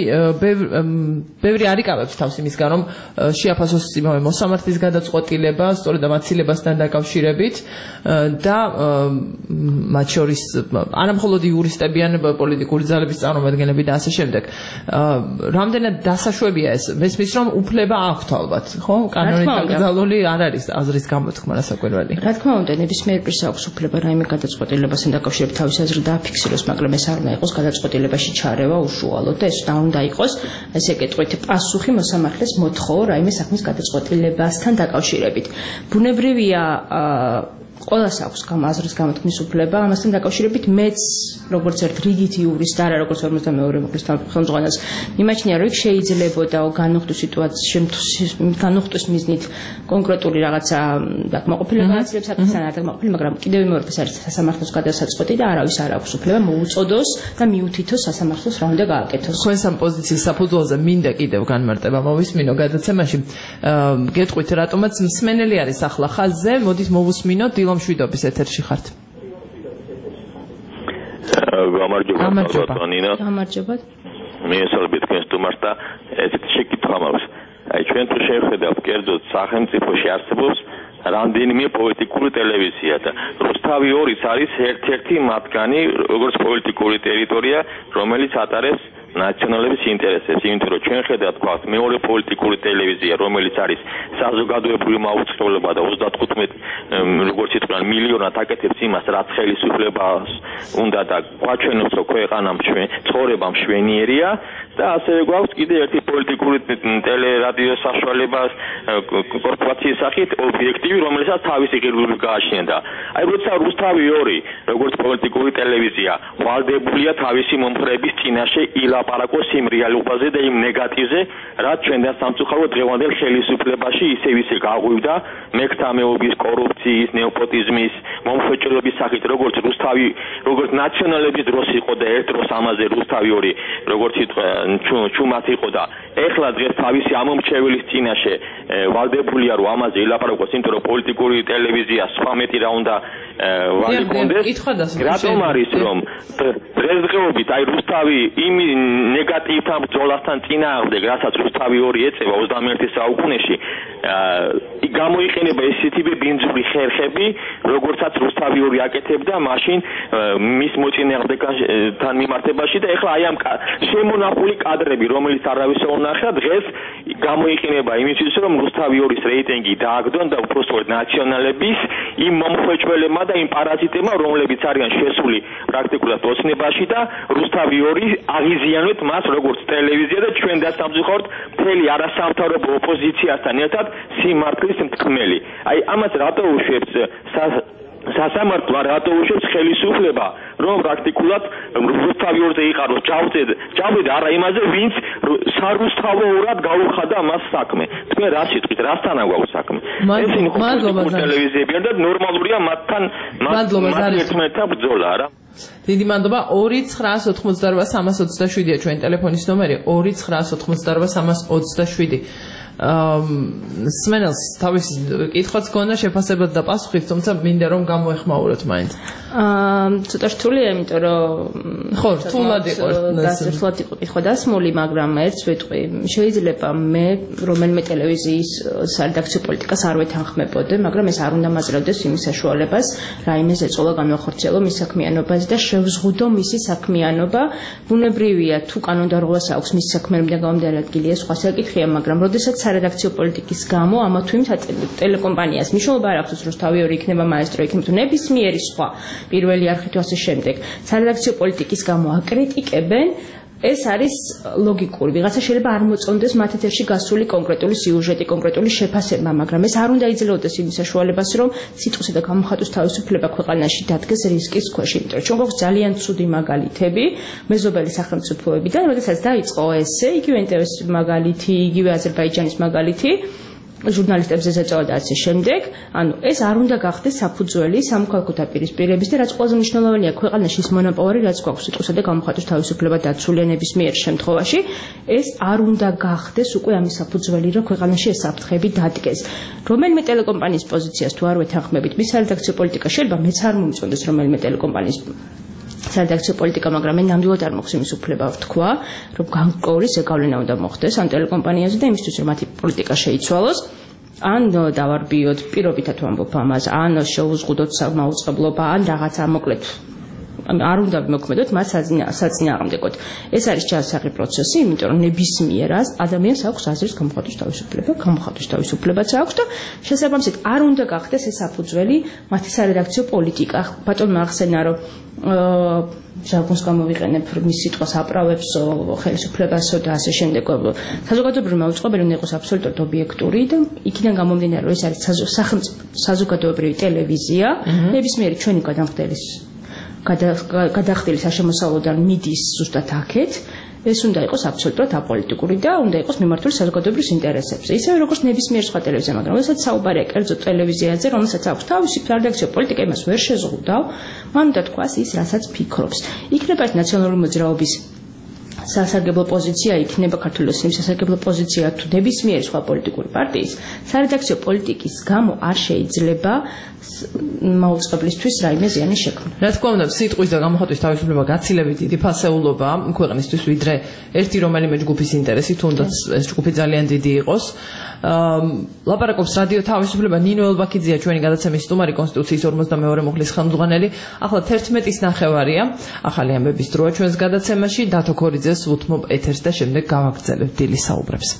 ბევრი არიკავებს თავს იმისგან, რომ შეაფასოს იმავე მოსამართლის გადაწყვეტილება, სწორედ ამ აცილებასთან დაკავშირებით და მათ შორის არა მხოლოდ იურისტები, ან პოლიტიკური ძალების წარმომადგენლები და ასე შემდეგ. რამდენად დასაშვებია ეს? მესმის რომ უფლება აქვთ ალბათ, ხო? კანონით დაკრძალული არ არის აზრის გამოთქმა რასაკვირველი. რა თქმა უნდა, ნებისმიერ პირს აქვს უფლება რაიმე გადაწყვეტილებას დაკავშირებით თავის აზრით დააფიქსიროს, მაგრამ ეს არ უნდა იყოს გადაწყვეტილებაში ჩარევა უშუალოდ და ეს უნდა იყოს, ესე გეტყვით, პასუხი მოსამართლეს მოთხოვო რაიმე საქმის გადაწყვეტილებასთან დაკავშირებით. ბუნებრივია ყველას აქვს აზრის გამოთქმის უფლება, ამასთან დაკავშირებით მეც როგორც ერთ რიგით იურისტ არა როგორც ორმოცდამეორე მოკლის ხელმძღვანელს მიმაჩნია, რომ იქ შეიძლებოდა განუხტვის სიტუაციის განუხტვის მიზნით კონკრეტული რაღაცა დაკმაყოფილება აცილებს საკითხთან არ დაკმაყოფილი, მაგრამ კიდევ ვიმეორებ, ეს არის სასამართლოს გადასაწყვეტი და არავის არ აქვს უფლება მოუწოდოს და მიუთითოს სასამართლოს რა უნდა გააკეთოს. თქვენს ამ პოზიციის საფუძველზე მინდა კიდევ განმარტება მოვისმინო გადაცემაში. გეტყვით რატომაც მსმენელი არის ახლა ხაზზე, მოდით მოვუსმინოთ მშვიდობის ეთერში ხართ. გამარჯობა ბატონინა. გამარჯობა. მიესალმები თქვენს სტუმარს და ესეთი შეკითხვა მაქვს. აი ჩვენ თუ შევხედავთ კერძოდ სახელმწიფოში არსებობს რამდენიმე პოლიტიკური ტელევიზია და რუსთავი ორიც არის ერთ-ერთი მათგანი, როგორც პოლიტიკური ტერიტორია, რომელიც ატარებს ნაციონალების ინტერესებს, იმიტომ რომ ჩვენ ხედავთ გვაქვს მეორე პოლიტიკური ტელევიზია, რომელიც არის საზოგადოებრივი მაუწყებლობა და ოცდათხუთმეტ როგორც ითქვან მილიონად აკეთებს იმას, რაც ხელისუფლებას უნდა და გვაჩვენოს, რომ ქვეყანამ ჩვენ ცხოვრება მშვენიერია და ასევე გვაქვს კიდე ერთი პოლიტიკური ტელერადიო საშუალება კორპორაციის სახით ობიექტივი, რომელსაც თავისი ღირებულება გააჩნია და აი როცა რუსთავი ორი როგორც პოლიტიკური ტელევიზია ვალდებულია თავისი მომხრეების წინაშე ილაპარაკოს იმ რეალობაზე და იმ ნეგატივზე, რაც ჩვენთან სამწუხაროდ დღევანდელ ხელისუფლებაში ისევ ისე გაღვივდა მექტამეობის, კორუფციის, ნეოპოტიზმის, მომხმეჭელობის სახით, როგორც რუსთავი, როგორც ნაციონალების დროს იყო და ერთ დროს ამაზე რუსთავი ორი, როგორც ითქვა, ჩუმად იყო და ეხლა დღეს თავისი ამომრჩეველის წინაშე ვალდებულია, რომ ამაზე ილაპარაკოს, იმიტომ რომ პოლიტიკური ტელევიზია სხვა მეტი რა უნდა ვალიკონდეს. რატომ არის რომ დღესდღეობით აი რუსთავი იმ ნეგატივთან ბრძოლასთან წინააღმდეგ, რასაც რუსთავი ორი ეწევა ოცდამეერთე საუკუნეში, გამოიყენება ესეთი ბინძური ხერხები, როგორცაც რუსთავი ორი აკეთებდა მაშინ მის მოწინააღმდეგთან მიმართებაში და ეხლა აი ამ შემონახული კადრები, რომელიც არავის არ უნახა, დღეს გამოიყენება იმისთვის, რომ რუსთავი ორის რეიტინგი დააგდონ და უпростоრად ნაციონალების იმ მომხმეჭველებმა და იმ პარაზიტებმა, რომლებიც არიან შესული პრაქტიკულად ოცნებაში და რუსთავი ორი აღიზიანოთ მას როგორც ტელევიზია და ჩვენ და სამწუხაროდ მთელი არასამთავრობო ოპოზიციასთან ერთად სიმართლის მტკმელი. აი ამას რატო უშვებს სასამართლო, რატო უშვებს ხელისუფლება რომ პრაქტიკულად რუსთავი ორზე იყაროს ჯავწე ჯავე და არა იმაზე ვინც სარუსთავოურად გაუხადა მას საქმე თქვენ რა სიტყვით რასთან აგვაქვს საქმე ესენი ხო ტელევიზიები და ნორმალურია მათთან მათ ერთმანეთთან ბრძოლა რა დიდი მადლობა ორი ცხრაას ოთხმოცდაორვა სამას ოცდაშვიდია ჩვენი ტელეფონის ნომერი ორი ცხრაას ოთხმოცდაორვა სამას ოცდაშვიდი სმენელს თავის კითხვაც გქონდა შეფასებად და პასუხით თუმცა მინდა რომ გამოეხმაუროთ მაინც აა ცოტა რთულია იმიტომ რომ ხო რთულად იყო დასრულად იყო კითხვა დასმული მაგრამ ერთს ვეტყვი შეიძლება მე რომელიმე ტელევიზიის სარედაქციო პოლიტიკას არ ვეთანხმებოდე მაგრამ ეს არ უნდა მაძლევდეს იმის საშუალებას რაიმე ზეწოლა განვახორციელო მის საქმიანობაზე და შევზღუდო მისი საქმიანობა ბუნებრივია თუ კანონდარღვევას აქვს მის საქმიანობიდან გამომდინარე ადგილია სხვა საკითხია მაგრამ როდესაც სარედაქციო პოლიტიკის გამო ამა თუ იმ ტელეკომპანიას მნიშვნელობა არ აქვს რუსთავი ორი იქნება მაესტრო იქნება თუ ნებისმიერი სხვა პირველი არხი თუ ასე შემდეგ სარედაქციო პოლიტიკის გამო აკრიტიკებენ ეს არის ლოგიკური ვიღაცა შეიძლება არ მოწონდეს მათ ეთერში გასული კონკრეტული სიუჟეტი კონკრეტული შეფასება მაგრამ ეს არ უნდა იძლეოდეს იმის საშუალებას რომ სიტყვისა და გამოხატვის თავისუფლება ქვეყანაში დადგეს რისკის ქვეშ იმიტომ რომ ჩვენ გვაქვს ძალიან ცუდი მაგალითები მეზობელი სახელმწიფოებიდან როდესაც დაიწყო ესე იგივე ინტერესის მაგალითი იგივე აზერბაიჯანის მაგალითი ჟურნალისტებზე ზეწოლა და ასე შემდეგ. ანუ ეს არ უნდა გახდეს საფუძველი სამოქალაქო დაპირისპირების და რაც ყველაზე მნიშვნელოვანია ქვეყანაში ის მონოპოლი რაც გვაქვს სიტყვისა და გამოხატვის თავისუფლება დაცულია ნებისმიერ შემთხვევაში ეს არ უნდა გახდეს უკვე ამის საფუძველი რომ ქვეყანაში ეს საფრთხები დადგეს. რომელიმე ტელეკომპანიის პოზიციას თუ არ ვეთანხმებით მის სარედაქციო პოლიტიკა შეიძლება მეც არ მომწონდეს რომელიმე ტელეკომპანიის სარედაქციო პოლიტიკა, მაგრამ მე ნამდვილად არ მაქვს იმის უფლება ვთქვა, რომ განკორი ზეგავლენა უნდა მოხდეს ამ ტელეკომპანიაზე და იმისთვის რომ მათი პოლიტიკა შეიცვალოს, ან დავარბიოთ პირობითად ვამბობ ამას, ან შეუზღუდოთ სამაუწყებლობა, ან რაღაცა მოკლედ არ უნდა მოქმედოთ მათ საწინააღმდეგოდ. ეს არის ჯანსაღი პროცესი, იმიტომ რომ ნებისმიერ ადამიანს აქვს აზრის გამოხატვის თავისუფლება, გამოხატვის თავისუფლებაც აქვს და შესაბამისად არ უნდა გახდეს ეს საფუძველი მათი სარედაქციო პოლიტიკა. ბატონმა ახსენა რომ ჟარგონს გამოვიყენებ მის სიტყვას აправებსო ხელისუფლებასო და ასე შემდეგ საზოგადოებრივი მაუწყებელი უნდა იყოს აბსოლუტურად ობიექტური და იქიდან გამომდინარე რომ ეს არის სახელმწიფო საზოგადოებრივი ტელევიზია ნებისმიერი ჩვენი გადამხდელის გადახდილი საშემოსავლოდან მიდის ზუსტად აქეთ ეს უნდა იყოს აბსოლუტურად აპოლიტიკური და უნდა იყოს მიმართული საზოგადოებრივ ინტერესებზე. ისევე როგორც ნებისმიერ სხვა ტელევიზია, მაგრამ როდესაც საუბარია კერძო ტელევიზიაზე, რომელსაც აქვს თავისი სარედაქციო პოლიტიკა, იმას ვერ შეზღუდავ, მან უნდა თქვას ის, რასაც ფიქრობს. იქნება ეს ნაციონალური მოძრაობის სასარგებლო პოზიცია, იქნება ქართული ოსნის სასარგებლო პოზიცია თუ ნებისმიერი სხვა პოლიტიკური პარტიის სარედაქციო პოლიტიკის გამო არ შეიძლება მაუწყებლისთვის რაიმე ზიანი შექმნა. რა თქმა უნდა, სიტყვის და გამოხატვის თავისუფლება გაცილებით დიდი ფასეულობა ქვეყნისთვის, ვიდრე ერთი რომელიმე ჯგუფის ინტერესი, თუნდაც ეს ჯგუფი ძალიან დიდი იყოს. ლაპარაკობს რადიო თავისუფლება ნინო ელბაქიძეა ჩვენი გადაცემის სტუმარი კონსტიტუციის ორმოცდამეორე მუხლის ხელმძღვანელი. ახლა თერთმეტის ნახევარია. ახალი ამბების დროა ჩვენს გადაცემაში. დათო ქორიძეს უთმობ ეთერს და შემდეგ გავაგრძელებთ დილის საუბრებს.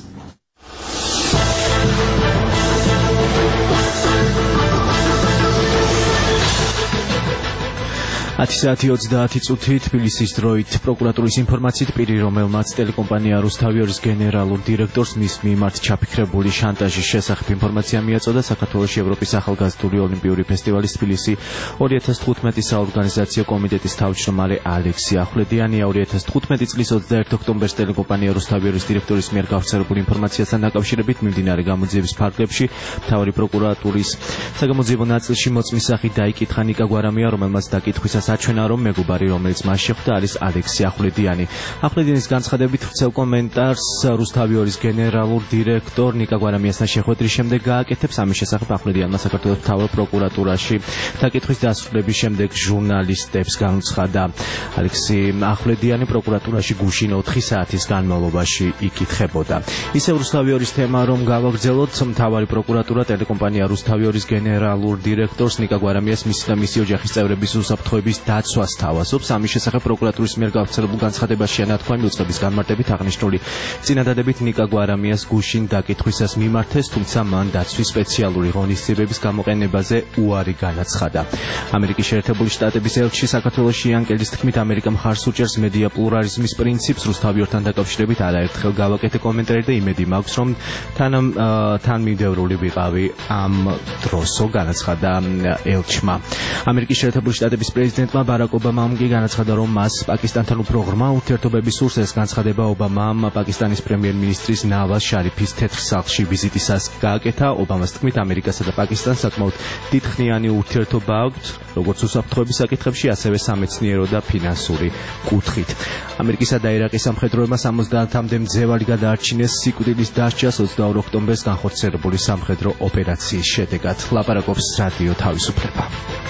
ათი საათი ოცდაათი წუთი თბილისის დროით პროკურატურის ინფორმაციით პირი რომელმაც ტელეკომპანია რუსთავიორის გენერალურ დირექტორს მის მიმართ ჩაფიქრებული შანტაჟის შესახებ ინფორმაცია მიაწოდა საქართველოს ევროპის ახალგაზრდული ოლიმპიური ფესტივალის თბილისი ორი ათას თხუთმეტი საორგანიზაციო კომიტეტის თავმჯდომარე ალექსი ახვლედიანია ორი ათას თხუთმეტი წლის ოცდაერთი ოქტომბერს ტელეკომპანია რუსთავიორის დირექტორის მიერ გავრცელებული ინფორმაციასთან დაკავშირებით მიმდინარე გამოძიების ფარგლებში მთავარი პროკურატურის საგამოძიებო ნაწილში მოწმის სახით დაიკითხა ნიკა გვარამია რომელმაც დაკითხვისას აჩვენა რომ მეგობარი რომელიც მას შეხვდა არის ალექსი ახვლედიანი. ახვლედიანის განცხადებით ვრცელ კომენტარს რუსთავიორის გენერალურ დირექტორ ნიკა გვარამიასთან შეხვედრის შემდეგ გააკეთებს ამის შესახებ ახვლედიანმა საქართველოს მთავარ პროკურატურაში დაკითხვის დასრულების შემდეგ ჟურნალისტებს განუცხადა. ალექსი ახვლედიანი პროკურატურაში გუშინ ოთხი საათის განმავლობაში იკითხებოდა. ისევ რუსთავიორის თემა რომ გავაგრძელოთ მთავარი პროკურატურა ტელეკომპანია რუსთავიორის გენერალურ დირექტორს ნიკა გვარამიას მისი და მისი ოჯახის წევრების უსაფრთხოების დაცვას თავაზობს. ამის შესახებ პროკურატურის მიერ გავრცელებულ განცხადებაში ანათქვამი უწყების განმარტებით აღნიშნული წინადადებით ნიკა გვარამიას გუშინ დაკითხვისას მიმართეს, თუმცა მან დაცვის სპეციალური ღონისძიებების გამოყენებაზე უარი განაცხადა. ამერიკის შეერთებული შტატების ელჩი საქართველოში იან კელის თქმით ამერიკა მხარს უჭერს მედია პლურალიზმის პრინციპს რუსთავიორთან დაკავშირებით არაერთხელ გავაკეთე კომენტარი და იმედი მაქვს რომ თან თანმიმდევრული ვიყავი ამ დროსო განაცხადა ელჩმა. ამერიკის შეერთებული შტატების პრეზიდენტ პრეზიდენტმა ბარაკ ობამამ კი განაცხადა, რომ მას პაკისტანთან უფრო ღრმა ურთიერთობები სურს. ეს განცხადება ობამამ პაკისტანის პრემიერ-მინისტრის ნავაზ შარიფის თეთრ სახლში ვიზიტისას გააკეთა. ობამას თქმით, ამერიკასა და პაკისტანს საკმაოდ დიდხნიანი ურთიერთობა აქვთ, როგორც უსაფრთხოების საკითხებში, ასევე სამეცნიერო და ფინანსური კუთხით. ამერიკისა და ერაყის სამხედროებმა სამოცდაათამდე მძევალი გადაარჩინეს სიკვდილის დასჯას ოცდაორ ოქტომბერს განხორციელებული სამხედრო ოპერაციის შედეგად. ლაპარაკობს რადიო თავისუფლება.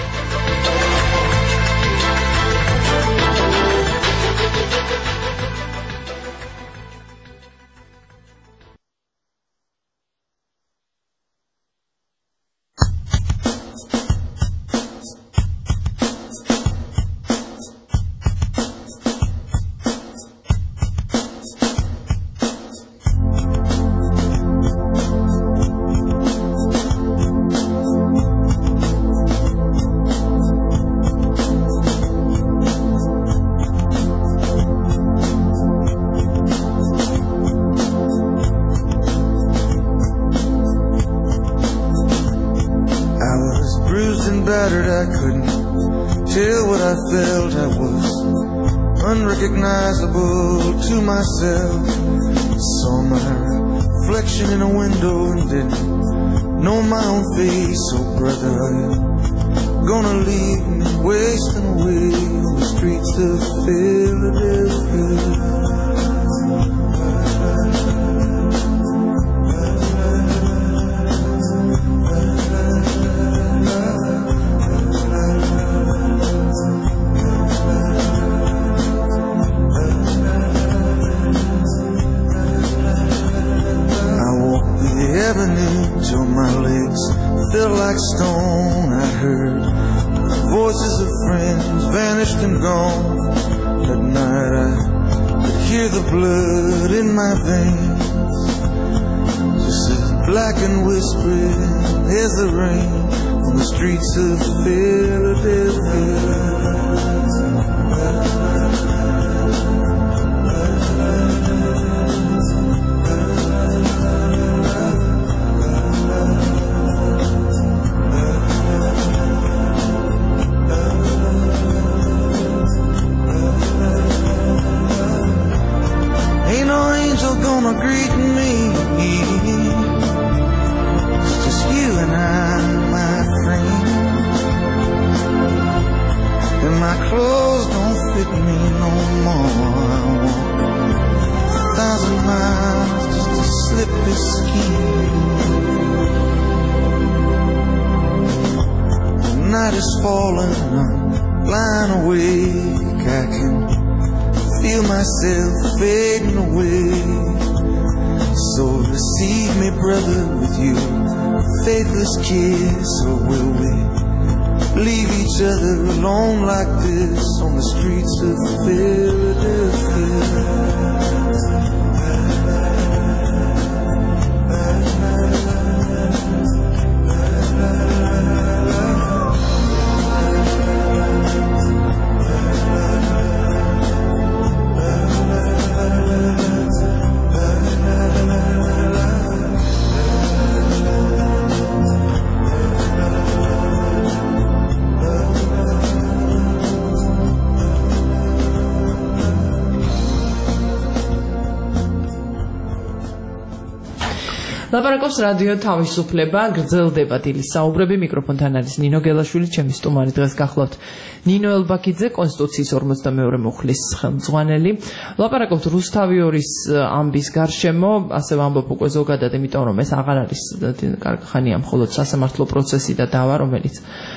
ლაპარაკობს რადიო თავისუფლება, გრძელდება დილის საუბრები, მიკროფონთან არის ნინო გელაშვილი, ჩემი სტუმარი დღეს გახლავთ ნინო ელბაქიძე, კონსტიტუციის ორმოცდამეორე მუხლის ხელმძღვანელი. ლაპარაკობთ რუსთავიორის ამბის გარშემო, ასე ვამბობ უკვე ზოგადად, იმიტომ რომ ეს აღარ არის კარგი ხანია მხოლოდ სასამართლო პროცესი და დავა, რომელიც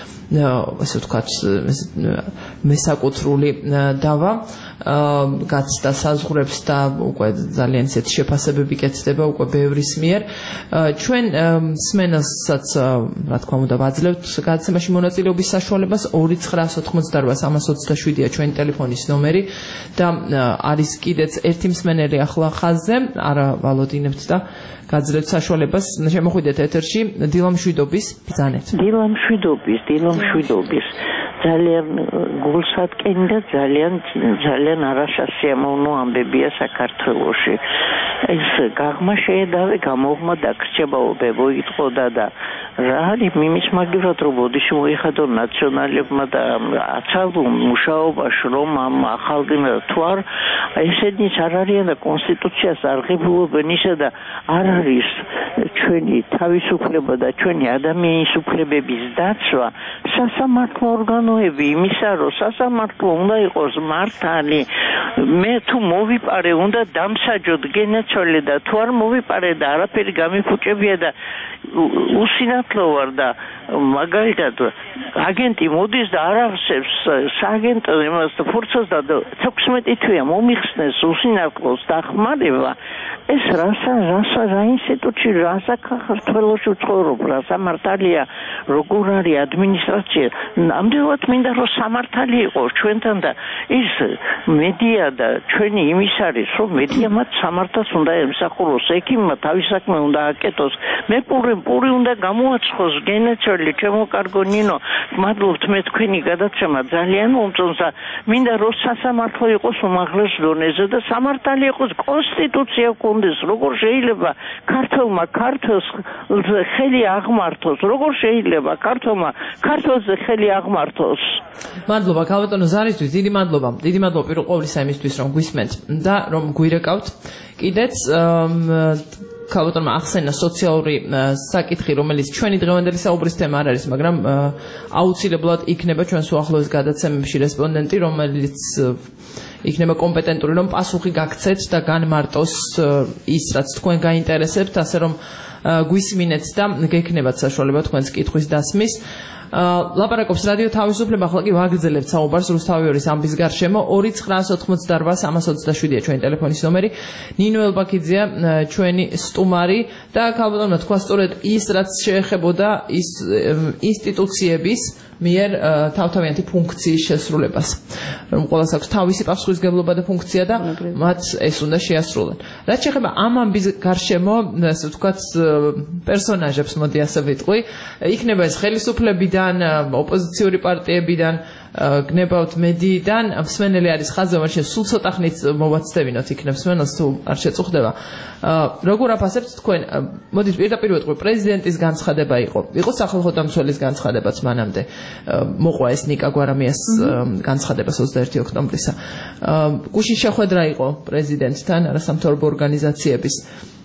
ასე ვთქვათ, მესაკუთრული დავა გაცდა საზღვრებს და უკვე ძალიან ისეთი შეფასებები კეთდება უკვე ბევრის მიერ. ჩვენ სმენელსაც, რა თქმა უნდა, ვაძლევთ გადაცემაში მონაწილეობის საშუალებას. ორი ცხრა ოთხმოცდაოთხ სამას ოცდაშვიდია ჩვენი ტელეფონის ნომერი და არის კიდეც ერთი მსმენელი ახლა ხაზზე, არა ვალოდინებთ და გაძლევთ საშუალებას. შემოხვიდეთ ეთერში დილამშვიდობის ბრძანეთ. დილამშვიდობის, დილამშვიდობის. ძალიან გულსატკენი და ძალიან ძალიან არასასიამოვნო ამბებია საქართველოში. ეს გაღმა შეედავე გამოღმა დაგრჩებაობებო იტყოდა და რა არის მიმის მაგივრად რომ ბოდიში მოიხადო ნაციონალებმა და აცალო მუშაობაში რომ ამ ახალგნა თუ არ ესენიც არ არიან და კონსტიტუციას არ ღებულობენ ისა და არ არის ჩვენი თავისუფლება და ჩვენი ადამიანის უფლებების დაცვა სასამართლო ორგანოები იმისა რომ სასამართლო უნდა იყოს მართალი მე თუ მოვიპარე უნდა დამსაჯოთ გენაცვალე და თუ არ მოვიპარე და არაფერი გამიფუჭებია და უსინათლო ვარ და მაგალითად აგენტი მოდის და არ აღსებს სააგენტო იმას ფურცელს და თექვსმეტი თვეა მომიხსნეს უსინათლოს დახმარება ეს რასა რასა რა ინსტიტუტში რა საქართველოში ცხოვრობ რა სამართალია როგორ არის ადმინისტრაცია ნამდვილად მინდა რომ სამართალი იყოს ჩვენთან და ის მედია და ჩვენი იმის არის რომ მედია მათ სამართალს უნდა ემსახუროს ექიმმა თავის საქმე უნდა აკეთოს მე პური პური უნდა გამოაცხოს გენაცვალე ჩემო კარგო ნინო მადლობთ მე თქვენი გადაცემა ძალიან მომწონს მინდა რომ სასამართლო იყოს უმაღლეს დონეზე და სამართალი იყოს კონსტიტუცია კონდეს როგორ შეიძლება ქართულმა ქართულს ხელი აღმართოს როგორ შეიძლება ქართულმა ქართულზე ხელი აღმართოს მადლობა ქალბატონო ზარისთვის დიდი მადლობა დიდი მადლობა პირველ ყოვლისა იმისთვის რომ გვისმენთ და რომ გვირეკავთ კიდეც ქალბატონმა ახსენა სოციალური საკითხი რომელიც ჩვენი დღევანდელი საუბრის თემა არ არის მაგრამ აუცილებლად იქნება ჩვენს უახლოეს გადაცემებში რესპონდენტი რომელიც იქნება კომპეტენტური რომ პასუხი გაგცეთ და განმარტოს ის რაც თქვენ გაინტერესებთ ასე რომ გვისმინეთ და გექნებათ საშუალება თქვენს კითხვის დასმის ლაპარაკობს რადიო თავისუფლება ახლა კი ვაგრძელებთ საუბარს რუსთავი ორის ამბის გარშემო ორი ცხრაას ოთხმოცდაარბა სამას ოცდაშვიდია ჩვენი ტელეფონის ნომერი ნინო ელბაქიძეა ჩვენი სტუმარი და ქალბატონმა თქვა სწორედ ის რაც შეეხებოდა ის ინსტიტუციების მიერ თავთავიანთი ფუნქციის შესრულებას რომ ყველას აქვს თავისი პასუხისმგებლობა და ფუნქცია და მათ ეს უნდა შეასრულონ რაც შეეხება ამ ამბის გარშემო ასე ვთქვათ პერსონაჟებს მოდი ასე ვიტყვი იქნება ეს ხელისუფლებიდან ოპოზიციური პარტიებიდან გნებავთ მედიიდან მსმენელი არის ხაზზე მაგრამ სულ ცოტა ხნით მოვაცდევინოთ იქნებ მსმენელს თუ არ შეწუხდება როგორ აფასებთ თქვენ მოდით პირდაპირ ვიტყვი პრეზიდენტის განცხადება იყო იყო სახალხო დამცველის განცხადებაც მანამდე მოყვა ეს ნიკა გვარამიას განცხადებას ოცდაერთი ოქტომბრისა გუშინ შეხვედრა იყო პრეზიდენტთან არასამთავრობო ორგანიზაციების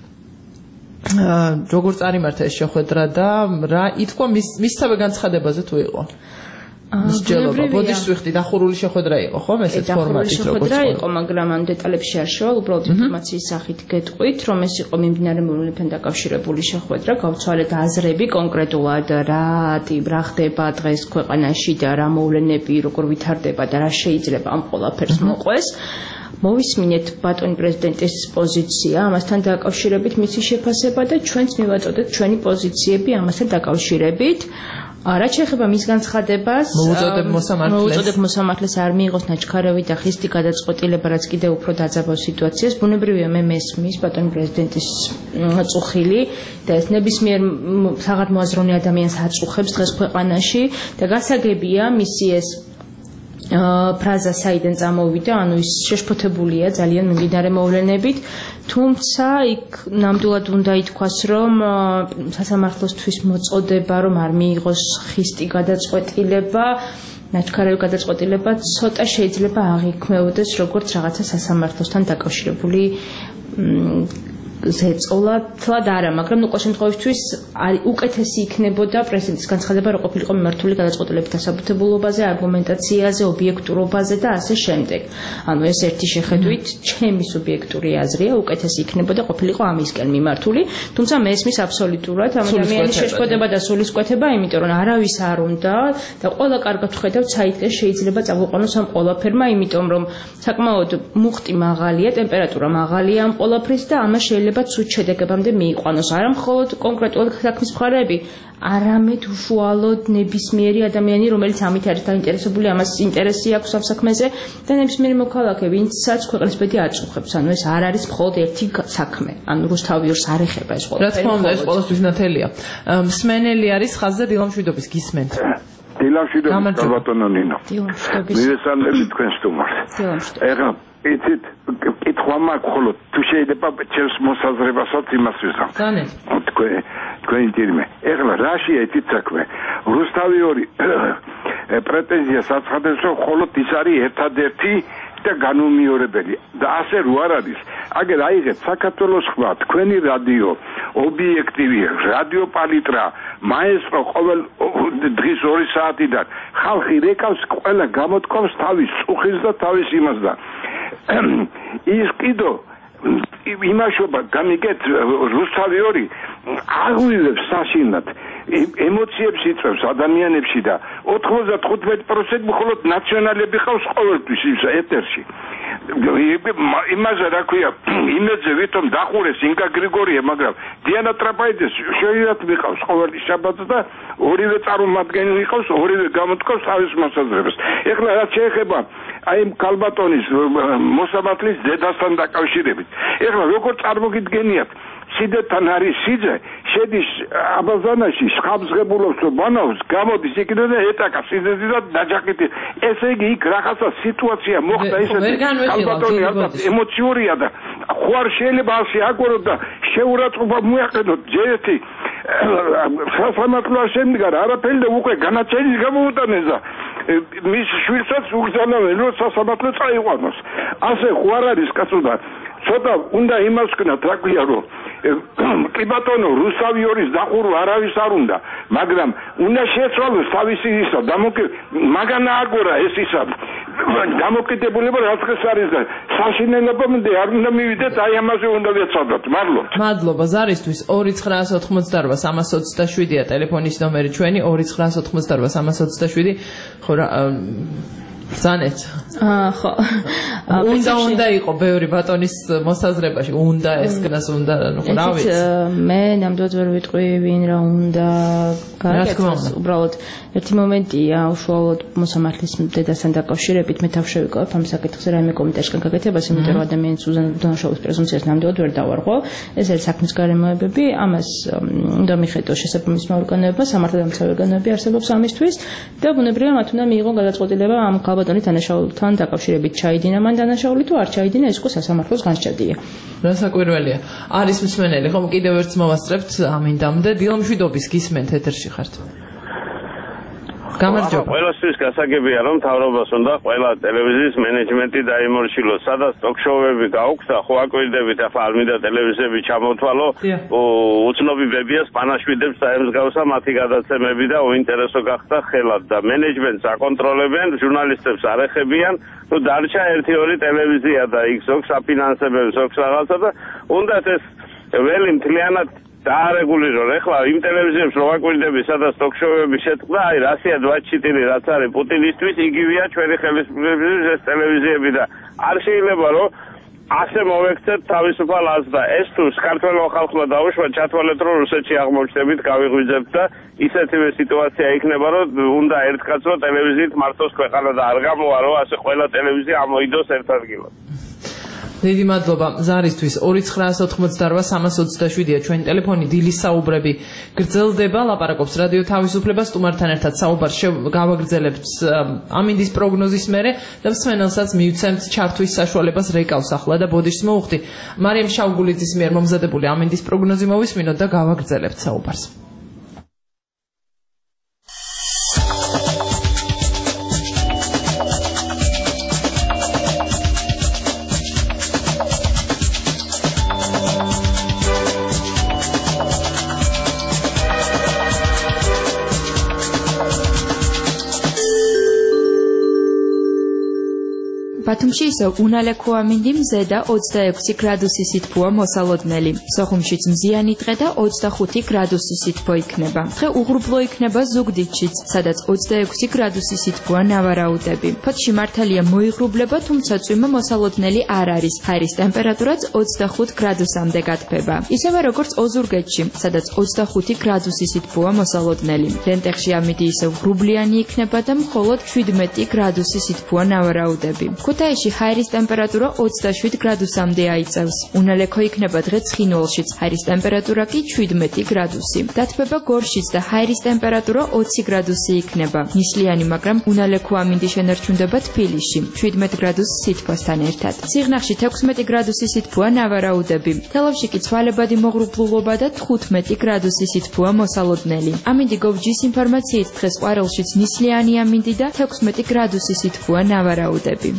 როგორ წარიმართა ეს შეხვედრა და რა ითქვა მის მისსავე განცხადებაზე თუ იყო მსჯელობა ბოდიშს ვიხდი დახურული შეხვედრა იყო ხო ესეც ფორმატით როგორც შეხვედრა იყო მაგრამ ამ დეტალებში არ შევალ უბრალოდ ინფორმაციის სახით გეტყვით რომ ეს იყო მიმდინარე მოვლენებთან დაკავშირებული შეხვედრა გავცვალეთ აზრები კონკრეტულად რა რა ხდება დღეს ქვეყანაში და რა მოვლენები როგორ ვითარდება და რა შეიძლება ამ ყველაფერს მოყვეს მოვისმინეთ ბატონი პრეზიდენტის პოზიცია ამასთან დაკავშირებით მისი შეფასება და ჩვენც მივაწოდეთ ჩვენი პოზიციები ამასთან დაკავშირებით რაც შეეხება მის განცხადებას მოუწოდებ მოსამართლეს მოუწოდებ მოსამართლეს არ მიიღოს ნაჩქარევი და ხისტი გადაწყვეტილება რაც კიდევ უფრო დაძაბავს სიტუაციას ბუნებრივია მე მესმის ბატონი პრეზიდენტის წუხილი და ეს ნებისმიერ საღარ მოაზროვნე ადამიანს აწუხებს დღეს ქვეყანაში და გასაგებია მისი ეს ფრაზა საიდან წამოვიდა, ანუ ის შეშფოთებულია ძალიან მიმდინარე მოვლენებით, თუმცა იქ ნამდვილად უნდა ითქვას, რომ სასამართლოსთვის მოწოდება, რომ არ მიიღოს ხისტი გადაწყვეტილება, ნაჩქარევი გადაწყვეტილება ცოტა შეიძლება აღიქმეოდეს როგორც რაღაცა სასამართლოსთან დაკავშირებული ზეწოლათლად არა, მაგრამ ყოველ შემთხვევაში უკეთესი იქნებოდა პრეზიდენტის განცხადება, რომ ყოფილიყო მიმართული გადაწყვეტილებით დასაბუთებულობაზე, არგუმენტაციაზე, ობიექტურობაზე და ასე შემდეგ. ანუ ეს ერთი შეხედვით, ჩემი სუბიექტური აზრია, უკეთესი იქნებოდა ყოფილიყო ამისკენ მიმართული, თუმცა მესმის აბსოლუტურად ამ ადამიანის შეშფოთება და სულისკვეთება, იმიტომ რომ არავის არ უნდა და ყველა კარგად ხედავთ, საითგან შეიძლება წაგვიყვანოს ამ ყველაფერმა, იმიტომ რომ საკმაოდ მუხტი მაღალია, ტემპერატურა მაღალია ამ ყველაფრის და ამას შეიძლება სულ შედეგებამდე მიიყვანოს არა მხოლოდ კონკრეტულად საქმის მხარეები, არამედ უშუალოდ ნებისმიერი ადამიანი, რომელიც ამით არის დაინტერესებული, ამას ინტერესი აქვს ამ საქმეზე და ნებისმიერი მოქალაქე, ვინცაც ქვეყნის ბედი აწუხებს. ანუ ეს არ არის მხოლოდ ერთი საქმე. ანუ რუსთავი ორს არ ეხება ეს ყველაფერი. რა თქმა უნდა, ეს ყოველთვის ნათელია. მსმენელი არის ხაზზე დილამშვიდობის გისმენთ. დილამშვიდობის ბატონო ნინო. დილამშვიდობის. მივესალმები თქვენ სტუმარს. დილამშვიდობის. ეხლა იცით კითხვა მაქვს ხოლო თუ შეიძლება ჩემს მოსაზრებასაც იმას ვიზამ. თქვენ თქვენი ძირმე. ეხლა რაშია იცით საქმე? რუსთავი ორი პრეტენზიას აცხადებს რომ მხოლოდ ის არის ერთადერთი და განუმიორებელი და ასე რო არ არის. აგერ აიღეთ საქართველოს ხმა, თქვენი რადიო, ობიექტივი, რადიო პალიტრა, მაესტრო ყოველ დღის ორი საათიდან ხალხი რეკავს, ყველა გამოთქვამს თავის წუხის და თავის იმას და ის კიდო იმაშობა გამიგეთ რუსთავი ორი აღვივებს საშინლად ემოციებს იწვევს ადამიანებში და ოთხმოცდახუთმეტი პროცენტი მხოლოდ ნაციონალები ყავს ყოველთვის ის ეთერში იმაზე რა ქვია იმედზე ვითომ დახურეს ინკა გრიგორია მაგრამ დიანა ტრაპაიძეს შეიძლება მიყავს ყოველ შაბათს და ორივე წარმომადგენელი ყავს ორივე გამოთქვას თავის მოსაზრებას ეხლა რაც შეეხება აი ქალბატონის მოსამართლის დედასთან დაკავშირებით ეხლა როგორ წარმოგიდგენიათ სიძეთან არის სიძე შედის აბაზანაში შხამსღებულობს ბანავს გამოდის იქიდან და ეტაკა სიძეზე და დაჯაკიტი ესე იგი იქ რაღაცა სიტუაცია მოხდა ისეთი ქალბატონი ალბათ ემოციურია და ხო არ შეიძლება ასე აგოროთ და შეურაცხყოფა მოაყენოთ ჯერეთი სასამართლო შემდგარ არაფერი და უკვე განაჩენის გამოუტანეს და მის შვილსაც უგზავნებენ რომ სასამართლო წაიყვანოს ასე ხო არ არის კაცო და ცოტა უნდა იმას ვქნათ რა ქვია რომ კი ბატონო რუსთავი ორის დახურვა არავის არ უნდა მაგრამ უნდა შეცვალოს თავისი ისა დამოკი მაგანა აგორა ეს ისა დამოკიდებულება რაც არის და საშინელებამდე არ უნდა მივიდეთ აი ამაზე უნდა ვეცადოთ მადლობთ მადლობა ზარისთვის ორი ცხრაასი ოთხმოცდაოთხ სამას ოცდაშვიდია ტელეფონის ნომერი ჩვენი ორი ცხრაასი ოთხმოცდაოთხ სამას ოცდაშვიდი ხო რა ზანეთ აა ხო უნდა უნდა იყო ბევრი ბატონის მოსაზრებაში უნდა ეს კნას უნდა ნუ რა ვიცი მე ნამდვილად ვერ ვიტყვი ვინ რა უნდა გააკეთოს უბრალოდ ერთი მომენტია უშუალოდ მოსამართლის დედასთან დაკავშირებით მე თავ შევიკავებ ამ საკითხზე რაიმე კომიტეტში გაკეთებას იმიტომ რომ ადამიანის უზენაესობის პრეზუმპციას ნამდვილად ვერ დავარღვევ ეს არის საქმის გარემოებები ამას უნდა მიხედოს შესაბამისი ორგანოება სამართალდამცავი ორგანოები არსებობს ამისთვის და ბუნებრივია მათ უნდა მიიღონ გადაწყვეტილება ამ ქალბატონის დანაშაულთან დაკავშირებით ჩაიდინა მან დანაშაული თუ არ ჩაიდინა ეს უკვე სასამართლოს განსჭედია რა საკვირველია არის მსმენელი ხომ კიდევ ერთს მოვასწრებთ ამინდამდე დილამშვიდობის გისმენთ ეთერში ხართ გამარჯობა ყველასთვის გასაგებია რომ მთავრობას უნდა ყველა ტელევიზიის მენეჯმენტი დაიმორჩილოს სადაც ტოქ-შოუები გაუქმს და ხო აკვირდებით ახლა არ მინდა ტელევიზიები ჩამოთვალო უცნობებიას პანაშვიდებს დაემსგავსა მათი გადაცემები და უინტერესო გახდა ხელად და მენეჯმენტს აკონტროლებენ ჟურნალისტებს არ ეხებიან ნუ დარჩა ერთი ორი ტელევიზია და იქ ზოგს აფინანსებენ ზოგს რაღაცა და უნდათ ეს ველი მთლიანად დაარეგულირონ ეხლა იმ ტელევიზიებს რო ვაკვირდები სადაც ტოქ-შოუები შეტყდა აი რასია двадцать четыре რაც არის პუტინისტვის იგივეა ჩვენი ხელისუფლების ეს ტელევიზიები და არ შეიძლება რომ ასე მოვექცეთ თავისუფალ აზრს და ეს თუ საქართველოს ხალხმა დაუშვა ჩათვალეთ რომ რუსეთში აღმოჩნდებით გავიღვიძებთ და ისეთივე სიტუაცია იქნება რომ უნდა ერთ კაცო ტელევიზიით მართოს ქვეყანა და არ გამოვა რომ ასე ყველა ტელევიზია ამოიდოს ერთ ადგილად დიდი მადლობა ზარისთვის ორი ცხრაასი ოთხმოცდაოთხ სამას ოცდაშვიდია ჩვენი ტელეფონი დილის საუბრები გრძელდება ლაპარაკობს რადიო თავისუფლება სტუმართან ერთად საუბარს გავაგრძელებთ ამინდის პროგნოზის მერე და მსმენელსაც მივცემთ ჩართვის საშუალებას რეკავს ახლა და ბოდიშს მოუხდი მარიამ შავგულიძის მიერ მომზადებული ამინდის პროგნოზი მოვისმინოთ და გავაგრძელებთ საუბარს ბათუმში ისევ უნალექო ამინდი მზე და ოცდაექვსი გრადუსი სითბოა მოსალოდნელი. სოხუმშიც მზიანი დღე და ოცდახუთი გრადუსი სითბო იქნება. დღე უღრუბლო იქნება ზუგდიდშიც, სადაც ოცდაექვსი გრადუსი სითბოა ნავარაუდები. ფოთში მართალია მოიღრუბლება, თუმცა წვიმა მოსალოდნელი არ არის. ჰაერის ტემპერატურაც ოცდახუთ გრადუსამდე გათბება. ისევე როგორც ოზურგეთში, სადაც ოცდახუთი გრადუსი სითბოა მოსალოდნელი. რენტეხში ამინდი ისევ ღრუბლიანი იქნება და მხოლოდ შვიდმეტი გრადუსი სითბოა ნავარაუდები. ქუთაისში ჰაერის ტემპერატურა ოცდაშვიდ გრადუსამდე აიწევს. უნალექო იქნება დღე ცხინვალშიც, ჰაერის ტემპერატურა კი შვიდმეტი გრადუსი. დათბება გორშიც და ჰაერის ტემპერატურა ოცი გრადუსი იქნება. ნისლიანი, მაგრამ უნალექო ამინდი შენარჩუნდება თბილისში, შვიდმეტ გრადუს სითბოსთან ერთად. სიღნაღში თექვსმეტი გრადუსი სითბოა ნავარაუდები. თელავში კი ცვალებადი მოღრუბლულობა და თხუთმეტი გრადუსი სითბოა მოსალოდნელი. ამინდი გოვჯის ინფორმაციით დღეს ყვარელშიც ნისლიანი ამინდი და თექვსმეტი გრადუსი სითბოა ნავარაუდები.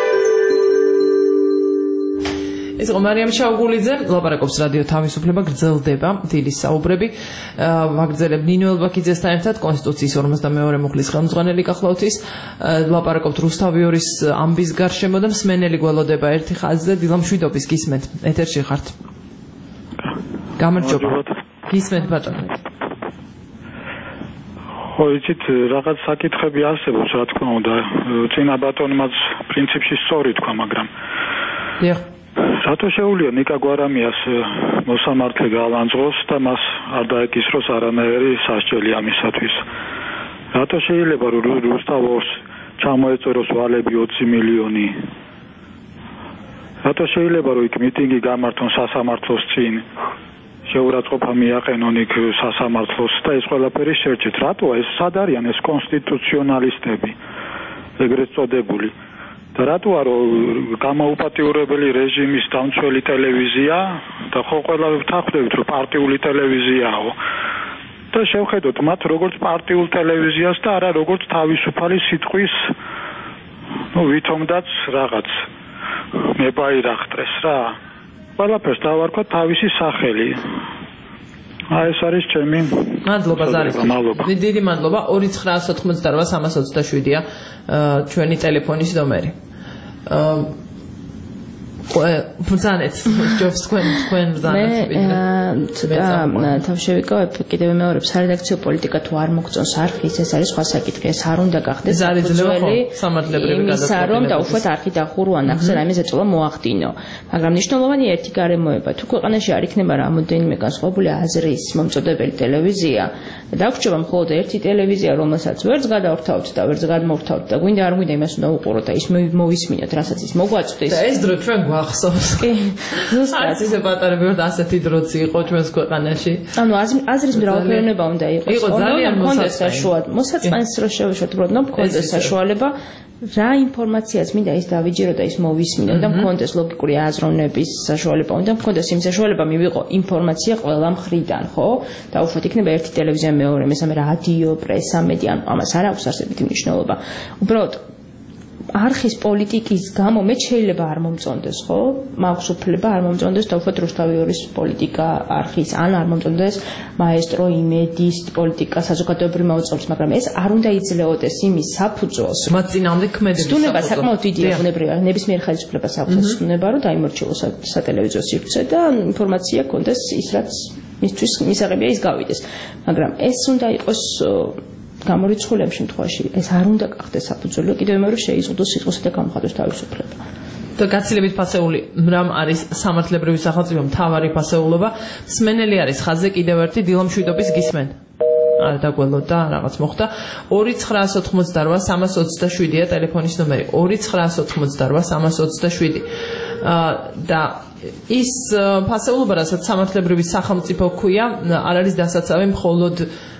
ეს იყო მარიამ შაუგულიძე, ლაპარაკობს რადიო თავისუფლება, გრძელდება დილის საუბრები. ვაგრძელებ ნინო ელბაქიძესთან ერთად, კონსტიტუციის ორმოცდამეორე მუხლის ხელმძღვანელი გახლავთ ის. ლაპარაკობთ რუსთავიორის ამბის გარშემო და მსმენელი გველოდება ერთი ხაზზე, დილამშვიდობის გისმენთ. ეთერში ხართ. გამარჯობა. გისმენთ ბატონო. ხო, იცით, რაღაც საკითხები არსებობს, რა თქმა უნდა. წინა ბატონმაც პრინციპში სწორი თქვა, მაგრამ დიახ. რატო შეუძლია ნიკა გვარამიას მოსამართლე გავანძღოს და მას არ დაეკისროს არანაირი სასჯელი ამისათვის? რატო შეიძლება რუსთავოს ჩამოეწეროს ვალები ოცი მილიონი? რატო შეიძლება რომ იქ მიტინგი გამართონ სასამართლოს წინ? შეურაცხყოფა მიაყენონ იქ სასამართლოს და ეს ყველაფერი შერჩეთ. რატოა ეს სად არიან ეს კონსტიტუციონალისტები, ეგრეთ წოდებული? და რატოა რომ გამოუპატიურებელი რეჟიმის დამცველი ტელევიზია და ხო ყველა ვთანხმდებით რომ პარტიული ტელევიზიაო და შევხედოთ მათ როგორც პარტიულ ტელევიზიას და არა როგორც თავისუფალი სიტყვის ну ვითომდაც რაღაც მებაირახტრეს რა ყველაფერს დავარქვა თავისი სახელი. აი ეს არის ჩემი მადლობა ზარი. დიდი მადლობა. ორი ცხრაას ოთხმოცდაოთხ სამას ოცდაშვიდია ჩვენი ტელეფონის ნომერი. ბრძანეთ ჯობს თქვენ თქვენ ბრძანეთ მე თავშევიკავებ კიდევ მეორე სარედაქციო პოლიტიკა თუ არ მოგწონს არხის ეს არის სხვა საკითხი ეს არ უნდა გახდეს ზარიძლევი სამართლებრივი გადაწყვეტილება რომ დაუშვათ არხი დახურო ანახზე რაიმე ზეწოლა მოახდინო მაგრამ მნიშვნელოვანი ერთი გარემოება თუ ქვეყანაში არ იქნება რამოდენიმე განსხვავებული აზრის მომწოდებელი ტელევიზია დაგვრჩება მხოლოდ ერთი ტელევიზია რომელსაც ვერც გადავრთავთ და ვერც გადმოვთავთ და გვინდა არ გვინდა имას უნდა უყუროთ და ის მოვისმინოთ რასაც ის მოგვაწვდის და ეს დრო ჩვენ გვახსოვს კი ზუსტად ისე პატარებიოთ ასეთი დროც იყო ჩვენს ქვეყანაში ანუ აზრის მრავალფეროვნება უნდა იყოს იყო ძალიან მოსაწყენს მოსაწყენს რო შევეშოთ უბრალოდ ნო მქონდეს საშუალება რა ინფორმაციაც მინდა ის დავიჯერო და ის მოვისმინო და მქონდეს ლოგიკური აზროვნების საშუალება უნდა მქონდეს იმ საშუალება მივიღო ინფორმაცია ყველა მხრიდან ხო და უშუალოდ იქნება ერთი ტელევიზია მეორე მესამე რადიო პრესა მედია ანუ ამას არ აქვს არსებითი მნიშვნელობა უბრალოდ არხის პოლიტიკის გამო მე შეიძლება არ მომწონდეს ხო მაქვს უფლება არ მომწონდეს და უშუალოდ რუსთავიორის პოლიტიკა არხის ან არ მომწონდეს მაესტრო იმედის პოლიტიკა საზოგადოებრივ მოწყობს მაგრამ ეს არ უნდა იძლეოდეს იმის საფუძველს მათ წინამდე ქმედების სტუნება საკმაოდ დიდია ბუნებრივია ნებისმიერ ხელისუფლებას აქვს სტუნება რომ დაიმორჩილოს სატელევიზიო სივრცე და ინფორმაცია კონდეს ის რაც მისთვის მისაღებია ის გავიდეს მაგრამ ეს უნდა იყოს გამორიცხული ამ შემთხვევაში ეს არ უნდა გახდეს საფუძველი კიდევ მეორე შეიზღუდოს სიტყვასა და გამოხატოს თავისუფლება და გაცილებით ფასეული რამ არის სამართლებრივი სახელმწიფო მთავარი ფასეულობა მსმენელი არის ხაზზე კიდევ ერთი დილამშვიდობის გისმენ არ დაგველოთ და რაღაც მოხდა ორი ცხრაას ოთხმოცდაოთხ სამას ოცდაშვიდია ტელეფონის ნომერი ორი ცხრაას ოთხმოცდაოთხ სამას ოცდაშვიდი და ის ფასეულობა რასაც სამართლებრივი სახელმწიფო ქვია არ არის დასაცავი მხოლოდ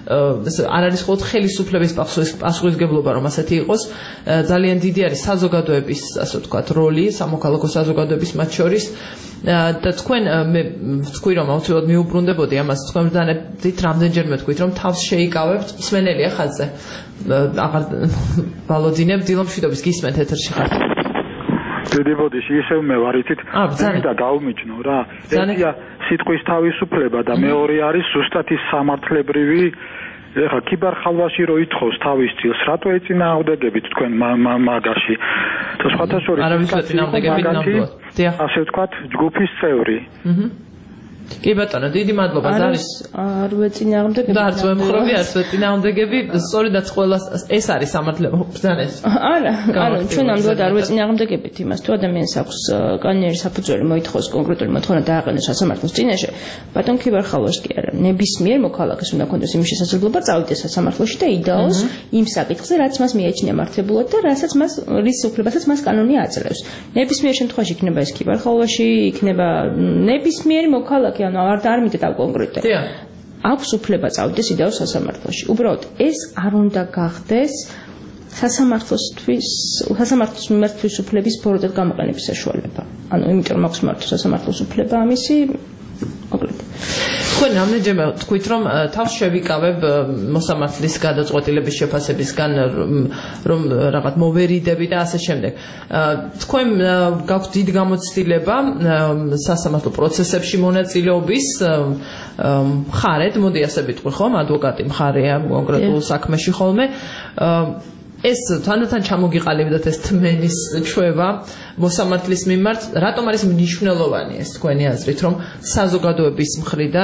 არ არის მხოლოდ ხელისუფლების პასუხისმგებლობა რომ ასეთი იყოს ძალიან დიდი არის საზოგადოების ასე ვთქვათ როლი სამოქალაქო საზოგადოების მათ შორის და თქვენ მე ვთქვი რომ აუცილებლად მიუბრუნდებოდი ამას თქვენ ბრძანებდით რამდენჯერმე თქვით რომ თავს შეიკავებთ მსმენელია ხაზზე აღარ ვალოდინებ დილამშვიდობის გისმენთ ეთერში ხართ დიდი ბოდიში ისევ მე ვარ იცით და გაუმიჯნო რა ერთია სიტყვის თავისუფლება და მეორე არის ზუსტად ის სამართლებრივი ეხა კიბერხალვაში რო ითხოვს თავის წილს რატო ეწინააღმდეგებით თქვენ მაგაში და სხვათა შორის არავის ეწინააღმდეგებით ნამდვილად ასე ვთქვათ ჯგუფის წევრი კი ბატონო, დიდი მადლობა. არის არ ვეწინააღმდეგები. და არც ვემხრობი, არც ვეწინააღმდეგები, სწორედაც ყველა ეს არის სამართლებო ბრძანეს. არა, ანუ ჩვენ ამდენად არ ვეწინააღმდეგებით იმას, თუ ადამიანს აქვს კანონიერი საფუძველი მოითხოვოს კონკრეტული მოთხოვნა დააყენოს სასამართლოს წინაშე, ბატონ ქიბარხალოს კი არა, ნებისმიერ მოქალაქეს უნდა ქონდეს იმის შესაძლებლობა წავიდეს სასამართლოში და იდაოს იმ საკითხზე, რაც მას მიაჩნია მართებულად და რასაც მას რის უფლებასაც მას კანონი აძლევს. ნებისმიერ შემთხვევაში იქნება ეს ქიბარხალოში, იქნება ნებისმიერი მოქალაქე ანუ არ დამიტეთ კონკრეტულად. აქვს უფლება წავიდეს იდაოს სასამართლოში. უბრალოდ ეს არ უნდა გახდეს სასამართლოსთვის სასამართლოს მიმართ თვისუფლების ბოროტად გამოყენების საშუალება. ანუ იმიტომ რომ აქვს მართო სასამართლოს უფლება ამისი მოკლედ. თქვენ ამნეჯერმე თქვით რომ თავს შევიკავებ მოსამართლის გადაწყვეტილების შეფასებისგან რომ რაღაც მოვერიდები და ასე შემდეგ. თქვენ გაქვთ დიდი გამოცდილება სასამართლო პროცესებში მონაწილეობის მხარეთ, მოდი ასე ვიტყვი ხომ, ადვოკატი მხარეა კონკრეტულ საქმეში ხოლმე. ეს თანდათან ჩამოგიყალიბდათ ეს თმენის ჩვევა მოსამართლის მიმართ, რატომ არის მნიშვნელოვანი ეს თქვენი აზრით, რომ საზოგადოების მხრიდან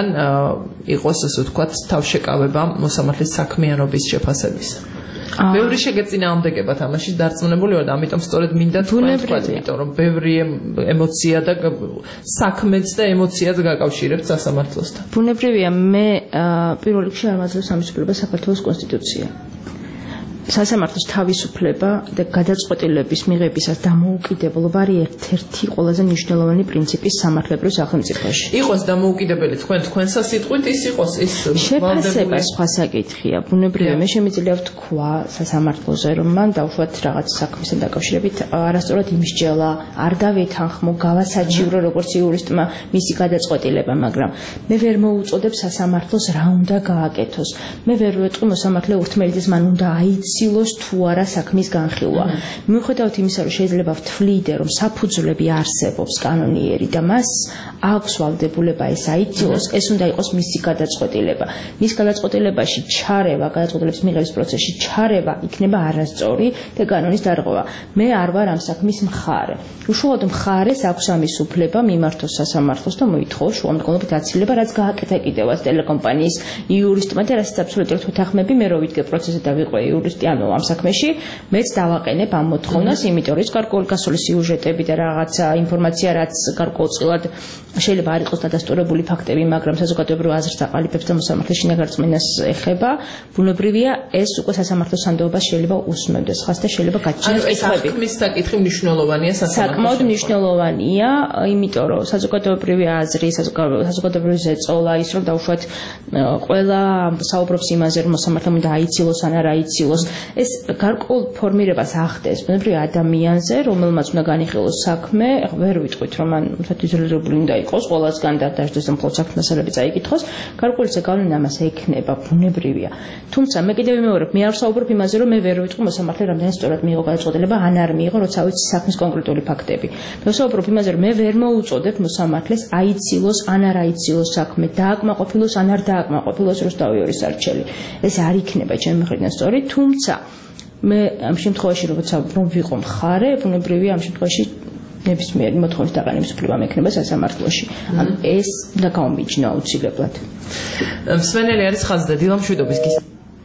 იყოს ასე ვთქვათ თავშეკავება მოსამართლის საქმიანობის შეფასების. ბევრი შეგეწინააღმდეგება თამაში დარწმუნებული ვარ და ამიტომ სწორედ მინდა თქვენ, იმიტომ რომ ბევრი ემოცია და საქმეც და ემოციაც გაკავშირებთ სასამართლოსთან. ბუნებრივია, მე პირველ რიგში არ მაძლევს ამის უფლება საქართველოს კონსტიტუცია. სასამართლოს თავისუფლება და გადაწყვეტილების მიღებისას დამოუკიდებლობა არის ერთ-ერთი ყველაზე მნიშვნელოვანი პრინციპი სამართლებრივ სახელმწიფოში. იყოს დამოუკიდებელი თქვენ თქვენსას იტყვით ის იყოს ის შეფასება სხვა საკითხია. ბუნებრივია, მე შემიძლია ვთქვა სასამართლოზე, რომ მან დაუშვათ რაღაც საქმესთან დაკავშირებით არასწორად იმსჯელა, არ დავეთანხმო, გავასაჩივრო როგორც იურისტმა მისი გადაწყვეტილება, მაგრამ მე ვერ მოუწოდებ სასამართლოს რა უნდა გააკეთოს. მე ვერ ვეტყვი მოსამართლე ურთმელიძეს მან უნდა აიცი სილოს თუ არა საქმის განხილვა. მიუხედავად იმისა, რომ შეიძლება ვთვლიდე, რომ საფუძვლები არსებობს კანონიერი და მას აქვს ვალდებულება ეს აიცილოს, ეს უნდა იყოს მისი გადაწყვეტილება. მის გადაწყვეტილებაში ჩარევა, გადაწყვეტილების მიღების პროცესში ჩარევა იქნება არასწორი და კანონის დარღვევა. მე არ ვარ ამ საქმის მხარე. უშუალოდ მხარეს აქვს ამის უფლება მიმართოს სასამართლოს და მოითხოვოს შუამდგომლობით აცილება, რაც გააკეთა კიდევაც ტელეკომპანიის იურისტმა და რასაც აბსოლუტურად ვეთანხმები, მე რო ვიდგე პროცესზე და ვიყო იურისტი ანუ ამ საქმეში, მეც დავაყენებ ამ მოთხოვნას, იმიტომ რომ ის გარკვეული გასული სიუჟეტები და რაღაცა ინფორმაცია, რაც გარკვეულწილად შეიძლება არ იყოს დადასტურებული ფაქტები, მაგრამ საზოგადოებრივ აზრს აყალიბებს და მოსამართლის შინაგარწმენას ეხება, ბუნებრივია, ეს უკვე სასამართლოს სანდოობას შეიძლება უსმენდეს ხას და შეიძლება გაჩნდეს კითხვები. საქმის საკითხი მნიშვნელოვანია სასამართლოში. საკმაოდ მნიშვნელოვანია, იმიტომ რომ საზოგადოებრივი აზრი, საზოგადოებრივი ზეწოლა, ის რომ დაუშვათ ყველა საუბრობს იმაზე, რომ მოსამართლემ უნდა აიცილოს ან არ აიცილოს. ეს გარკვეულ ფორმირებას ახდენს ბუნებრივია ადამიანზე, რომელმაც უნდა განიხილოს საქმე, ვერ ვიტყვით რომ მან იზოლირებული უნდა იყოს, ყველასგან და დაждდეს და მხოლოდ საქმესალები წაიკითხოს, გარკვეული ზეგავლენა ამას ექნება, ბუნებრივია. თუმცა მე კიდევ ვიმეორებ, მე არ ვსაუბრობ იმაზე, რომ მე ვერ ვიტყვი მოსამართლე რამდენად სწორად მიიღო გადაწყვეტილება, ან არ მიიღო, როცა ვიცი საქმის კონკრეტული ფაქტები. მე ვსაუბრობ იმაზე, რომ მე ვერ მოუწოდებ მოსამართლეს აიცილოს, ან არ აიცილოს საქმე, დააკმაყოფილოს, ან არ დააკმაყოფილოს რუსთავი ორის არჩელი. ეს არ იქნება ჩემი მხრიდან სწორი, თუმცა მე ამ შემთხვევაში როცა რომ ვიყო მხარე, ბუნებრივია ამ შემთხვევაში ნებისმიერი მოთხოვნის დაყენების უფლება მექნება სასამართლოში. ანუ ეს უნდა გამომიჯნო აუცილებლად. მსმენელი არის ხაზზე დილამშვიდობის გის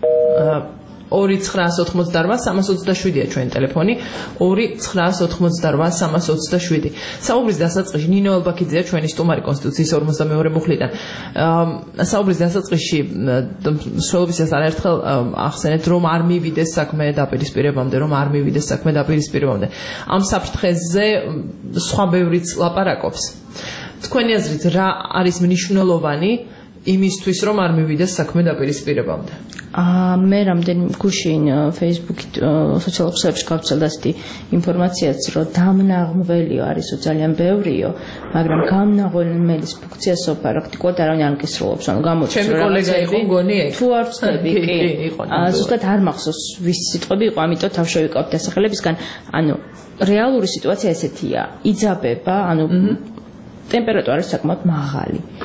ორი ცხრაას ოთხმოცდაოთხ სამას ოცდაშვიდია ჩვენი ტელეფონი ორი ცხრაას ოთხმოცდაოთხ სამას ოცდაშვიდი. საუბრის დასაწყისში ნინო ელბაქიძეა ჩვენი სტუმარი კონსტიტუციის ორმოცდამეორე მუხლიდან. საუბრის დასაწყისში მსვლელობისას არაერთხელ ახსენეთ რომ არ მივიდეს საქმე დაპირისპირებამდე, რომ არ მივიდეს საქმე დაპირისპირებამდე. ამ საფრთხეზე სხვა ბევრიც ლაპარაკობს. თქვენი აზრით რა არის მნიშვნელოვანი იმისთვის რომ არ მივიდეს საქმე დაპირისპირებამდე? აა მე რამდენი გუშინ Facebook-ით სოციალურ ქსელებში გავცელდა ასეთი ინფორმაციაც, რომ დამნაღმველიო არისო ძალიან ბევრიო, მაგრამ გამნაღველის ფუნქციასო პრაქტიკულად არავინ არ მკისროლობს, ანუ გამოდის ჩემი კოლეგა იყო მგონი ეგ. თუ არ ვწდები, კი. აა ზუსტად არ მახსოვს ვის სიტყვები იყო, ამიტომ თავ შევიკავებ დასახელებისგან. ანუ რეალური სიტუაცია ესეთია, იძაბება, ანუ ტემპერატურა არის საკმაოდ მაღალი.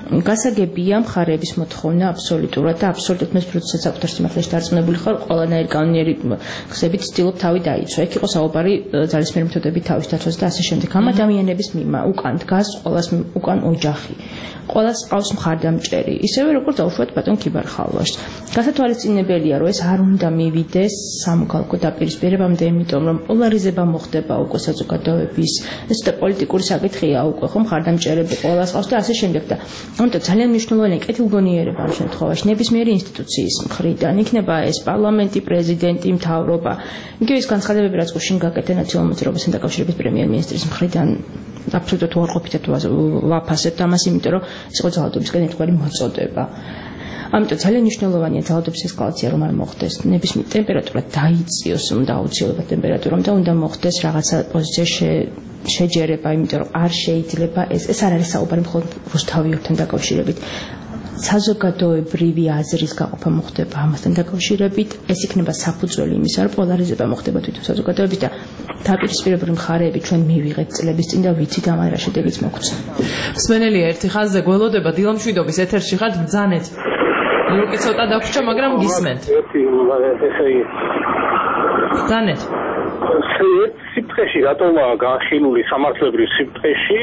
გასაგებია მხარეების მოთხოვნა აბსოლუტურად და აბსოლუტურად მე პროცესს საკუთარ სიმართლეში დარწმუნებული ხარ, ყველანაირი კანონიერი ხსებით ცდილობ თავი დაიცვა. იქ იყო საუბარი ძალისმიერი მეთოდები თავის დაცვას და ასე შემდეგ. ამ ადამიანების მიმა უკან დგას ყველას უკან ოჯახი. ყველას ყავს მხარდამჭერი. ისევე როგორც დაუშვათ ბატონ ქიბარხალვაშს. გასათვალისწინებელია, რომ ეს არ უნდა მივიდეს სამოქალაქო დაპირისპირებამდე, იმიტომ რომ პოლარიზება მოხდება უკვე საზოგადოების, ეს და პოლიტიკური საკითხია უკვე, ხო, მხარდამჭერები ყველას ყავს და ასე შემდეგ და ამიტომ ძალიან მნიშვნელოვანია კეთილგონიერება ამ შემთხვევაში ნებისმიერი ინსტიტუციის მხრიდან, იქნება ეს პარლამენტი, პრეზიდენტი, მთავრობა, იგივე ის განცხადებები, რაც გუშინ გაკეთდა ნაციონალურ მოძრაობასთან დაკავშირებით პრემიერ-მინისტრის მხრიდან აბსოლუტურად უარყოფითად ვაფასებთ ამას, იმიტომ რომ ეს იყო ძალადობისგან ერთგვარი მოწოდება. ამიტომ ძალიან მნიშვნელოვანია ძალადობის ესკალაცია რომ არ მოხდეს. ნებისმიერ ტემპერატურა დაიწიოს, უნდა აუცილებლად ტემპერატურა და უნდა მოხდეს რაღაცა პოზიციაში შეჯერება, იმიტომ რომ არ შეიძლება ეს ეს არ არის საუბარი მხოლოდ რუსთავიორთან დაკავშირებით. საზოგადოებრივი აზრის გაყოფა მოხდება ამასთან დაკავშირებით, ეს იქნება საფუძველი იმისა, რომ პოლარიზება მოხდება თვითონ საზოგადოებით და დაპირისპირებული მხარეები ჩვენ მივიღეთ წლების წინ და ვიცით ამან რა შედეგიც მოგვცა. მსმენელია ერთი ხაზზე გველოდება დილამშვიდობის ეთერში ხართ ბძანეთ. ლუკი ცოტა დაგვრჩა, მაგრამ გისმენთ. ერთი ესე ბძანეთ. სიფრთხეში რატომაა განხილული სამართლებრივ სიფრთხეში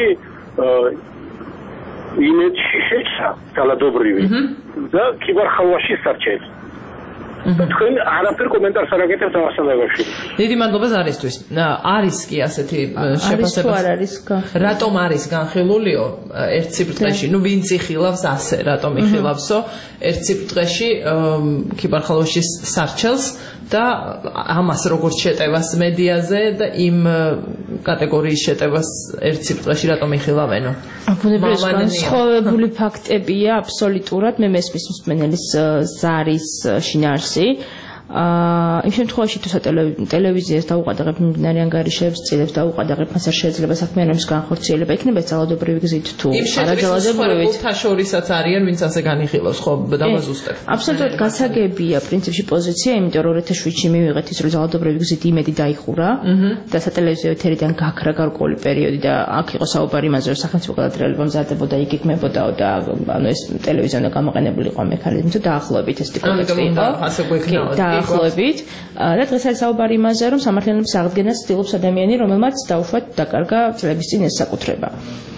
იმედში შეჭრა ძალადობრივი და ქიბარხალვაში სარჩელი. თქვენ არაფერ კომენტარს არ აკეთებთ ამასთან დაკავშირებით. დიდი მადლობა ზარისთვის. არის კი ასეთი შეფასება. არ არის განხილული. რატომ არის განხილულიო ერთ სიფრთხეში? ნუ ვინც იხილავს ასე, რატომ იხილავსო ერთ სიფრთხეში ქიბარხალვაშის სარჩელს და ამას როგორც შეტევას მედიაზე და იმ კატეგორიის შეტევას ერთ სიფრთხეში რატომ იხილავენო? ბუნებრივი განსხვავებული ფაქტებია აბსოლუტურად მე მესმის მსმენელის ზარის შინაარსი. იმ შემთხვევაში თუ ტელევიზიას დაუყადაღებ მიმდინარე ანგარიშებს, წილებს დაუყადაღებ, მას არ შეიძლება საქმიანობის განხორციელება, იქნება ძალადობრივი გზით თუ არაძალადობრივი. იმ შორისაც არიან, ვინც ასე განიხილავს, ხო, დამაზუსტებ. აბსოლუტურად გასაგებია პრინციპში პოზიცია, იმიტომ რომ ორი ათას შვიდში მივიღეთ ის, რომ ძალადობრივი გზით იმედი დაიხურა და სატელევიზიო ეთერიდან გაქრა გარკვეული პერიოდი და აქ იყო საუბარი იმაზე, რომ სახელმწიფო გადატრიალება მზადდებოდა, იგეგმებოდაო და ანუ ეს ტელევიზია უნდა გამოყენებულიყო მექანიზმი თუ დაახლოებით ეს ტიპოლოგია იყო. ასე გვექნა დაახლოებით და დღეს არის საუბარი იმაზე, რომ სამართლიანობის აღდგენას ცდილობს ადამიანი, რომელმაც დაუშვათ დაკარგა წლების წინ ეს საკუთრება.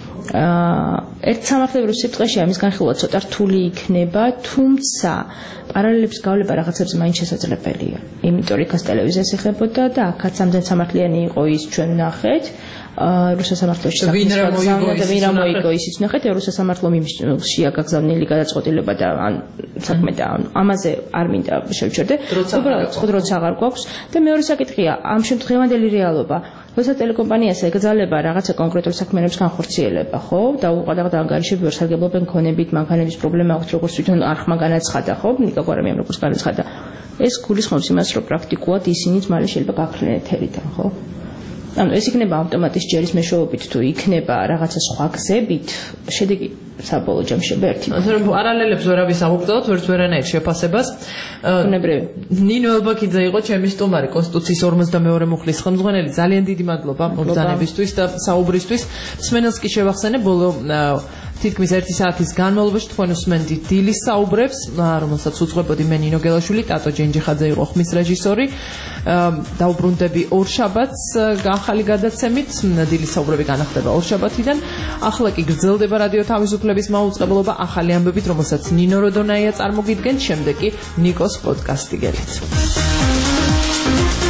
ერთ სამართლებრივ სიფრთხეში ამის განხილვა ცოტა რთული იქნება, თუმცა პარალელების გავლება რაღაცებს მაინც შესაძლებელია. იმიტომ რომ იქაც ტელევიზიას ეხებოდა და აქაც ამდენ სამართლიანი იყო ის ჩვენ ვნახეთ. რუსეთის სამართლოში ვინ რა მოიგო და ვინ რა მოიგო ისიც ვნახეთ, რუსეთის სამართლომ იმშია გაგზავნილი გადაწყვეტილება და ან საქმე და ამაზე არ მინდა შევჩერდე. უბრალოდ როცა აღარ გვაქვს და მეორე საკითხია, ამ შემთხვევაში რეალობა როცა ტელეკომპანიას ეკრძალება რაღაცა კონკრეტული საქმიანობის განხორციელება, ხო? და უყადაღ და ანგარიშები ვერ სარგებლობენ ქონებით, მანქანების პრობლემა აქვს, როგორც თვითონ არხმა განაცხადა, ხო? ნიკა გვარამიამ როგორც განაცხადა. ეს გულისხმობს იმას, რომ პრაქტიკულად ისინიც მალე შეიძლება გაქრნენ ეთერიდან, ხო? ანუ ეს იქნება ავტომატის ჯერის მეშვეობით თუ იქნება რაღაცა სხვა გზებით, შედეგი საბოლოო ჯამში ერთი. ანუ პარალელებს ვერავის აღუდგავთ, ვერც ვერანაირ შეფასებას. ბუნებრივი. ნინო ელბაქიძე იყო ჩემი სტუმარი კონსტიტუციის ორმოცდამეორე მუხლის ხელმძღვანელი. ძალიან დიდი მადლობა მომბრძანებისთვის და საუბრისთვის. მსმენელს კი შევახსენე ბოლო თითქმის ერთი საათის განმავლობაში თქვენ უსმენთ დილის საუბრებს, რომელსაც უძღვებოდი მე ნინო გელაშვილი, ტატო ჯენჯიხაძე იყო ხმის რეჟისორი. დაუბრუნდები ორშაბათს ახალი გადაცემით, დილის საუბრები განახდება ორშაბათიდან. ახლა კი გრძელდება რადიო თავისუფლების მაუწყებლობა ახალი ამბებით, რომელსაც ნინო როდონაია წარმოგიდგენთ, შემდეგ კი ნიკოს პოდკასტი გელით.